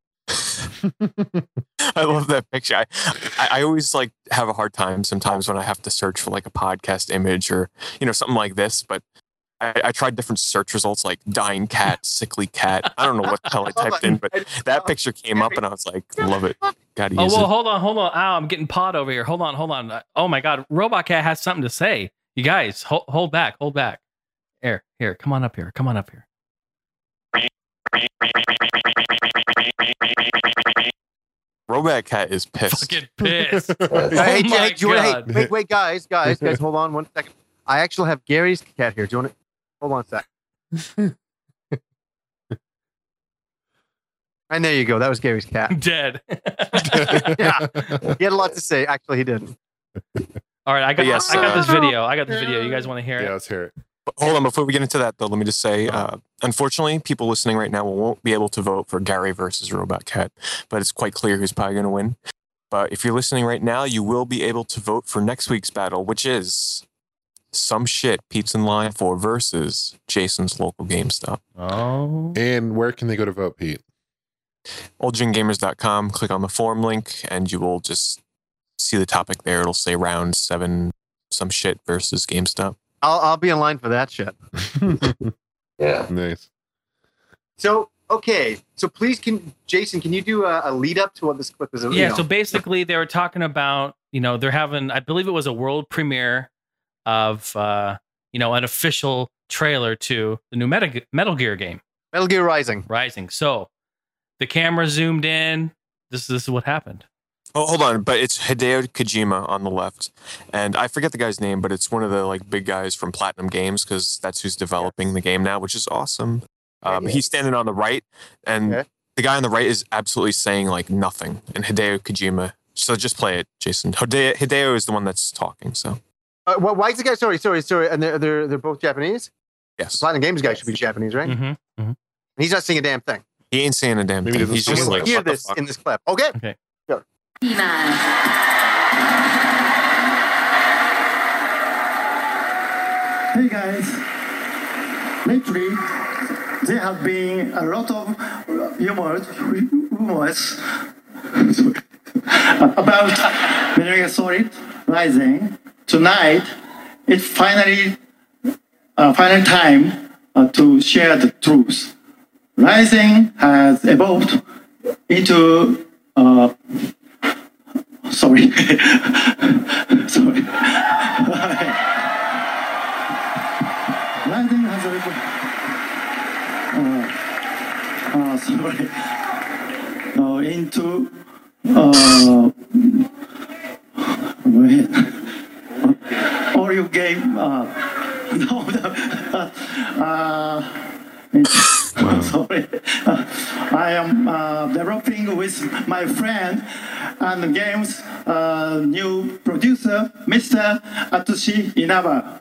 I love that picture. I, I, I always like have a hard time sometimes when I have to search for like a podcast image or you know something like this. But I, I tried different search results like dying cat, sickly cat. I don't know what the hell I typed in, but that picture came up and I was like, love it. Gotta Oh use well, it. hold on, hold on. Ow, I'm getting pod over here. Hold on, hold on. Oh my God, Robot Cat has something to say. You guys, hold, hold back, hold back. Here, here, come on up here, come on up here. Robot Cat is pissed. Fucking pissed. Uh, Oh hey, my hey, do you wanna, hey, God. wait, wait, guys, guys, guys, hold on one second. I actually have Gary's cat here. Do you want to hold on a sec? And there you go. That was Gary's cat. Dead. Yeah, he had a lot to say. Actually, he didn't. All right, I got, Yes, I got uh, this video. I got this video. You guys want to hear Yeah, it? let's hear it. But hold on, before we get into that though, let me just say, uh, unfortunately, people listening right now won't be able to vote for Gary versus Robot Cat, but it's quite clear who's probably going to win. But if you're listening right now, you will be able to vote for next week's battle, which is Some Shit Pete's in Line for versus Jason's local GameStop. Oh. And where can they go to vote, Pete? old gen gamers dot com, click on the forum link, and you will just see the topic there. It'll say round seven, Some Shit versus GameStop. I'll I'll be in line for that shit. Yeah. Nice. So okay, so please, can Jason, can you do a, a lead up to what this clip is? you Yeah, know? so basically they were talking about, you know, they're having, I believe it was a world premiere of, uh, you know, an official trailer to the new Metal, Metal Gear game, Metal Gear Rising. Rising. So the camera zoomed in. This, this is what happened. Oh, hold on, but it's Hideo Kojima on the left, and I forget the guy's name, but it's one of the like big guys from Platinum Games because that's who's developing the game now, which is awesome. Um, he's standing on the right, and Okay. the guy on the right is absolutely saying like nothing. And Hideo Kojima. So just play it, Jason. Hideo, Hideo is the one that's talking. So Uh, wh- why is the guy? Sorry, sorry, sorry. And they're they're they're both Japanese. yes, Platinum Games guy should be Japanese, right? Mm-hmm. And he's not saying a damn thing. he ain't saying a damn Maybe thing. he He's doesn't just sound like, like Hear what the this fuck? in this clip. Okay. Okay. Hey guys, lately there have been a lot of rumors, rumors about Metal Gear Solid Rising. Tonight, it's finally uh, final time uh, to share the truth. Rising has evolved into uh, sorry, sorry. Rising has evolved. Uh, uh, sorry. Uh, into uh, wait. Audio game. Uh, no, no. Uh, it's, sorry. Uh, I am uh, developing with my friend and games uh, new producer, Mister Atsushi Inaba.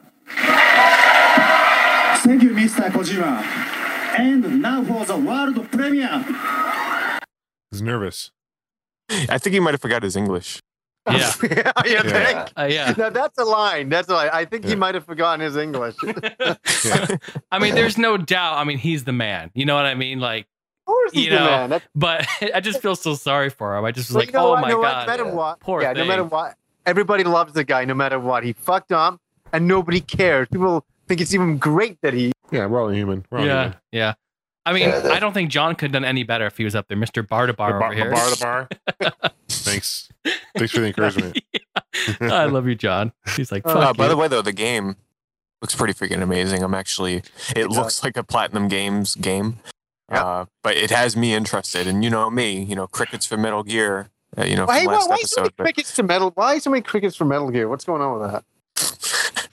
Thank you, Mister Kojima. And now for the world premiere. He's nervous. I think he might have forgot his English. Yeah. yeah, you Yeah. think? Uh, yeah. Now that's a line. That's a line. I think he Yeah. might have forgotten his English. Of I mean, there's no doubt. I mean, he's the man. You know what I mean? Like, course, he's You the know, man. That's, but I just feel so sorry for him. I just was well, like, you know oh what? my No, what? God. No matter what, Poor yeah, no thing. matter what, everybody loves the guy. No matter what, he fucked up, and nobody cares. People think it's even great that he. Yeah, we're all human. We're all Yeah. human. Yeah. I mean, Yeah, that- I don't think John could have done any better if he was up there. Mister Bar to The Bar bar, over the here. bar, the bar. Thanks. Thanks for the encouragement. Yeah. I love you, John. He's like, fuck Uh, Uh, by you. the way, though, the game looks pretty freaking amazing. I'm actually, it looks like a Platinum Games game, Yeah. uh, but it has me interested. And you know me, you know, crickets for Metal Gear, uh, you know, from Hey, why, last why so many episode. But crickets to metal? Why so many crickets for Metal Gear? What's going on with that?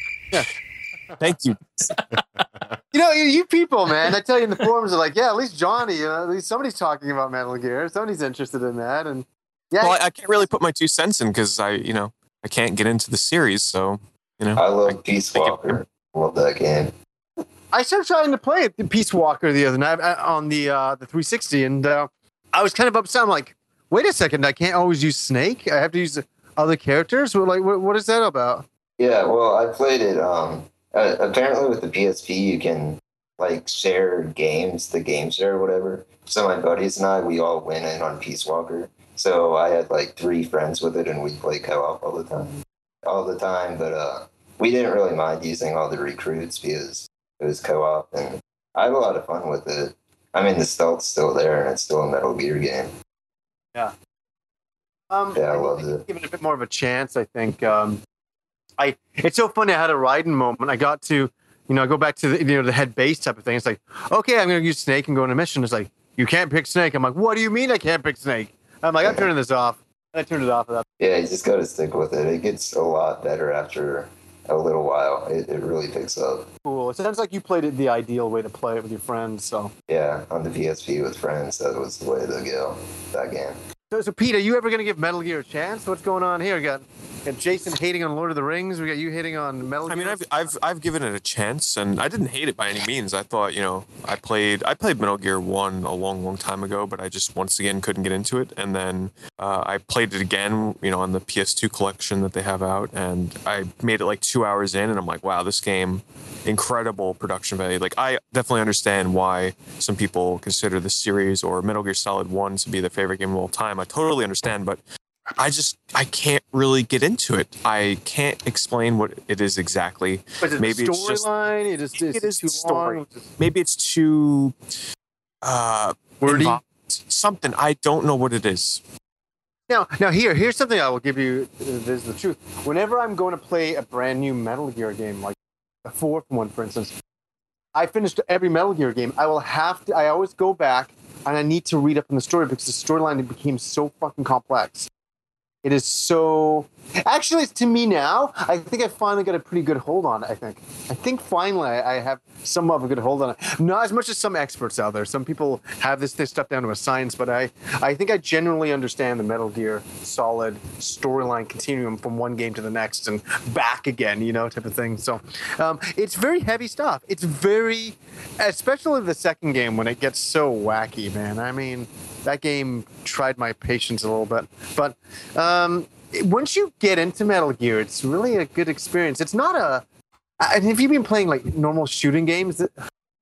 thank you. You know, you, you people, man. I tell you in the forums are like, yeah, at least Johnny, you know, at least somebody's talking about Metal Gear. Somebody's interested in that, and yeah, Well, I, I can't really put my two cents in because I, you know, I can't get into the series. So, you know, I love Peace Thank you. Walker. Love that game. I started trying to play it, the Peace Walker, the other night uh, on the uh, the three sixty, and uh, I was kind of upset. I'm like, wait a second, I can't always use Snake. I have to use other characters. Well, like, what, what is that about? Yeah, well, I played it. Um, uh, apparently with the P S P, you can like share games, the game share or whatever. So my buddies and I, we all went in on Peace Walker. So I had like three friends with it, and we play co-op all the time, all the time. But uh, we didn't really mind using all the recruits because It was co-op, and I had a lot of fun with it. I mean, the stealth's still there, and it's still a Metal Gear game. Yeah. Um, Yeah, I I loved need to it. give it a bit more of a chance, I think. Um, I it's so funny. I had a Raiden moment. I got to, you know, I go back to the, you know, the head base type of thing. It's like, okay, I'm going to use Snake and go on a mission. It's like, you can't pick Snake. I'm like, what do you mean I can't pick Snake? I'm like, I'm turning this off. And I turned it off. Of that. Yeah, you just got to stick with it. It gets a lot better after a little while. It, it really picks up. Cool. It sounds like you played it the ideal way to play it with your friends. So, Yeah, on the P S P with friends, that was the way to go, that game. so, so Pete, are you ever going to give Metal Gear a chance? What's going on here? We got, got Jason hating on Lord of the Rings. We got you hating on Metal Gear. I mean, I've I've I've given it a chance, and I didn't hate it by any means. I thought, you know, I played I played Metal Gear One a long, long time ago, but I just once again couldn't get into it. And then uh, I played it again, you know, on the P S two collection that they have out, and I made it like two hours in, and I'm like, wow, this game, incredible production value. Like, I definitely understand why some people consider the series or Metal Gear Solid One to be their favorite game of all time. I totally understand, but I just I can't really get into it. I can't explain what it is exactly. But it's Maybe the it's just storyline. It is, it it's is too the story. long. Maybe it's too uh Wordy? involved. Something I don't know what it is. Now, now here, here's something I will give you. uh, This is the truth. Whenever I'm going to play a brand new Metal Gear game, like a fourth one, for instance, I finished every Metal Gear game. I will have to. I always go back and I need to read up on the story because the storyline became so fucking complex. It is so. Actually, to me now, I think I finally got a pretty good hold on it. I think. I think finally I I have somewhat of a good hold on it. Not as much as some experts out there. Some people have this, this stuff down to a science, but I, I think I generally understand the Metal Gear Solid storyline continuum from one game to the next and back again, you know, type of thing. So um, it's very heavy stuff. It's very, especially the second game when it gets so wacky, man. I mean, that game tried my patience a little bit. But um, once you get into Metal Gear, it's really a good experience. It's not a... And if you've been playing like normal shooting games, this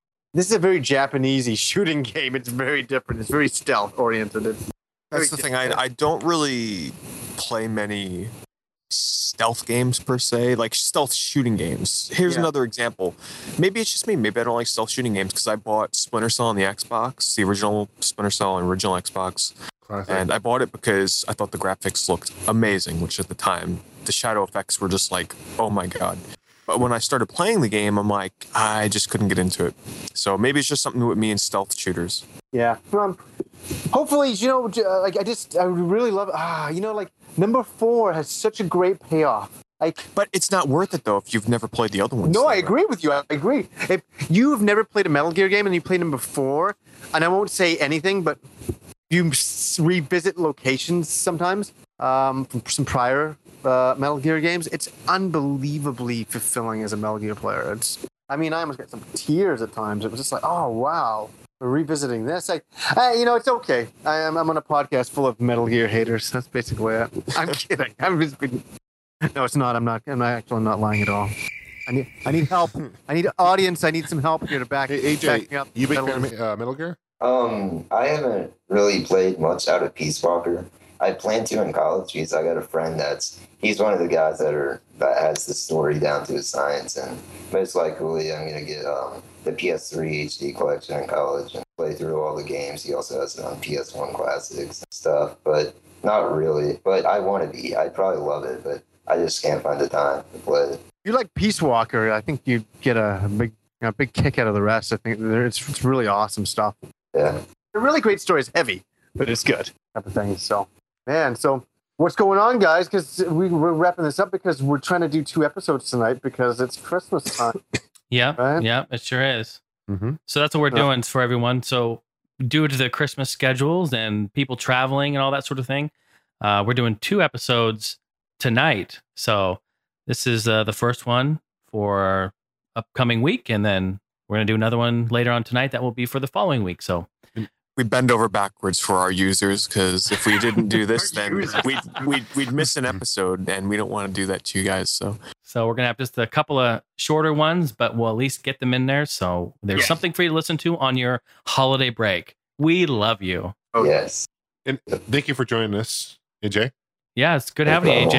is a very Japanesey shooting game. It's very different. It's very stealth oriented. It's That's the thing. I I don't really play many stealth games per se, like stealth shooting games. Here's Yeah. another example. Maybe it's just me. Maybe I don't like stealth shooting games because I bought Splinter Cell on the Xbox, the original Splinter Cell and original Xbox. Classic. And I bought it because I thought the graphics looked amazing, which at the time, the shadow effects were just like, oh my God. But when I started playing the game, I'm like, I just couldn't get into it. So maybe it's just something with me and stealth shooters. Yeah. Um, hopefully, you know, uh, like I just, I really love, ah, you know, like number four has such a great payoff. Like, But it's not worth it, though, if you've never played the other ones. no, I though. agree with you. I agree. If you've never played a Metal Gear game and you played them before, and I won't say anything, but you s- revisit locations sometimes um, from some prior uh, Metal Gear games, it's unbelievably fulfilling as a Metal Gear player. It's, I mean, I almost got some tears at times. It was just like, oh wow, we're revisiting this. I, I you know, it's okay. I am, I'm on a podcast full of Metal Gear haters. That's basically it. I'm kidding. I'm just being, no, it's not. I'm not. I'm not actually not lying at all. I need, I need help. I need an audience. I need some help here to back, Hey, A J, back me up. you big Metal fan of uh, Metal Gear? Um, I haven't really played much out of Peace Walker. I plan to in college because I got a friend that's he's one of the guys that are that has the story down to a science, and most likely I'm gonna get um, the P S three H D collection in college and play through all the games. He also has it on P S one classics and stuff, but not really. But I want to be. I'd probably love it, but I just can't find the time to play it. If you like Peace Walker, I think you get a big, a big kick out of the rest. I think it's, it's really awesome stuff. Yeah. A really great story. It's heavy, but it's good. Type of thing. So, man. So, what's going on, guys? Because we, we're wrapping this up because we're trying to do two episodes tonight because it's Christmas time. Yeah, Right? yeah, it sure is. Mm-hmm. So that's what we're Yeah. doing for everyone. So due to the Christmas schedules and people traveling and all that sort of thing, uh, we're doing two episodes tonight. So this is uh, the first one for our upcoming week, and then we're going to do another one later on tonight that will be for the following week. So We bend over backwards for our users because if we didn't do this, then we'd, we'd, we'd miss an episode, and we don't want to do that to you guys. So So we're going to have just a couple of shorter ones, but we'll at least get them in there. So there's Yes. something for you to listen to on your holiday break. We love you. Oh. Yes. And thank you for joining us, A J. Yeah, it's good No having you, A problem. J.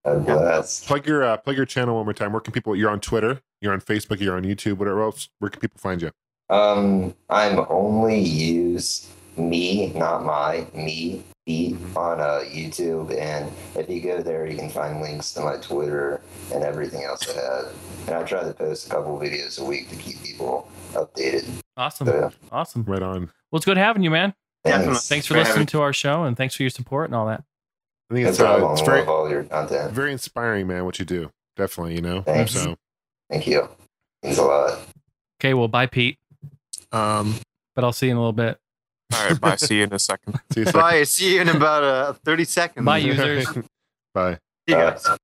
God bless. Plug your uh, plug your channel one more time. Where can people? You're on Twitter. You're on Facebook. You're on YouTube. Whatever else. Where can people find you? Um, I'm only use me, not my me feet on uh, YouTube, and if you go there, you can find links to my Twitter and everything else I have. And I try to post a couple videos a week to keep people updated. Awesome. So, Awesome. Right on. Well, it's good having you, man. thanks. Thanks for For listening having- to our show, and thanks for your support and all that. I think No it's uh, problem. it's I very love all your content. very inspiring, man. What you do, definitely. You know. Thanks. So Thank you. Means a lot. Okay, well, bye, Pete. Um, But I'll see you in a little bit. all right, bye. See you in a second. see you. Second. Bye. See you in about uh, thirty seconds. Bye, users. Bye. See you guys. Uh,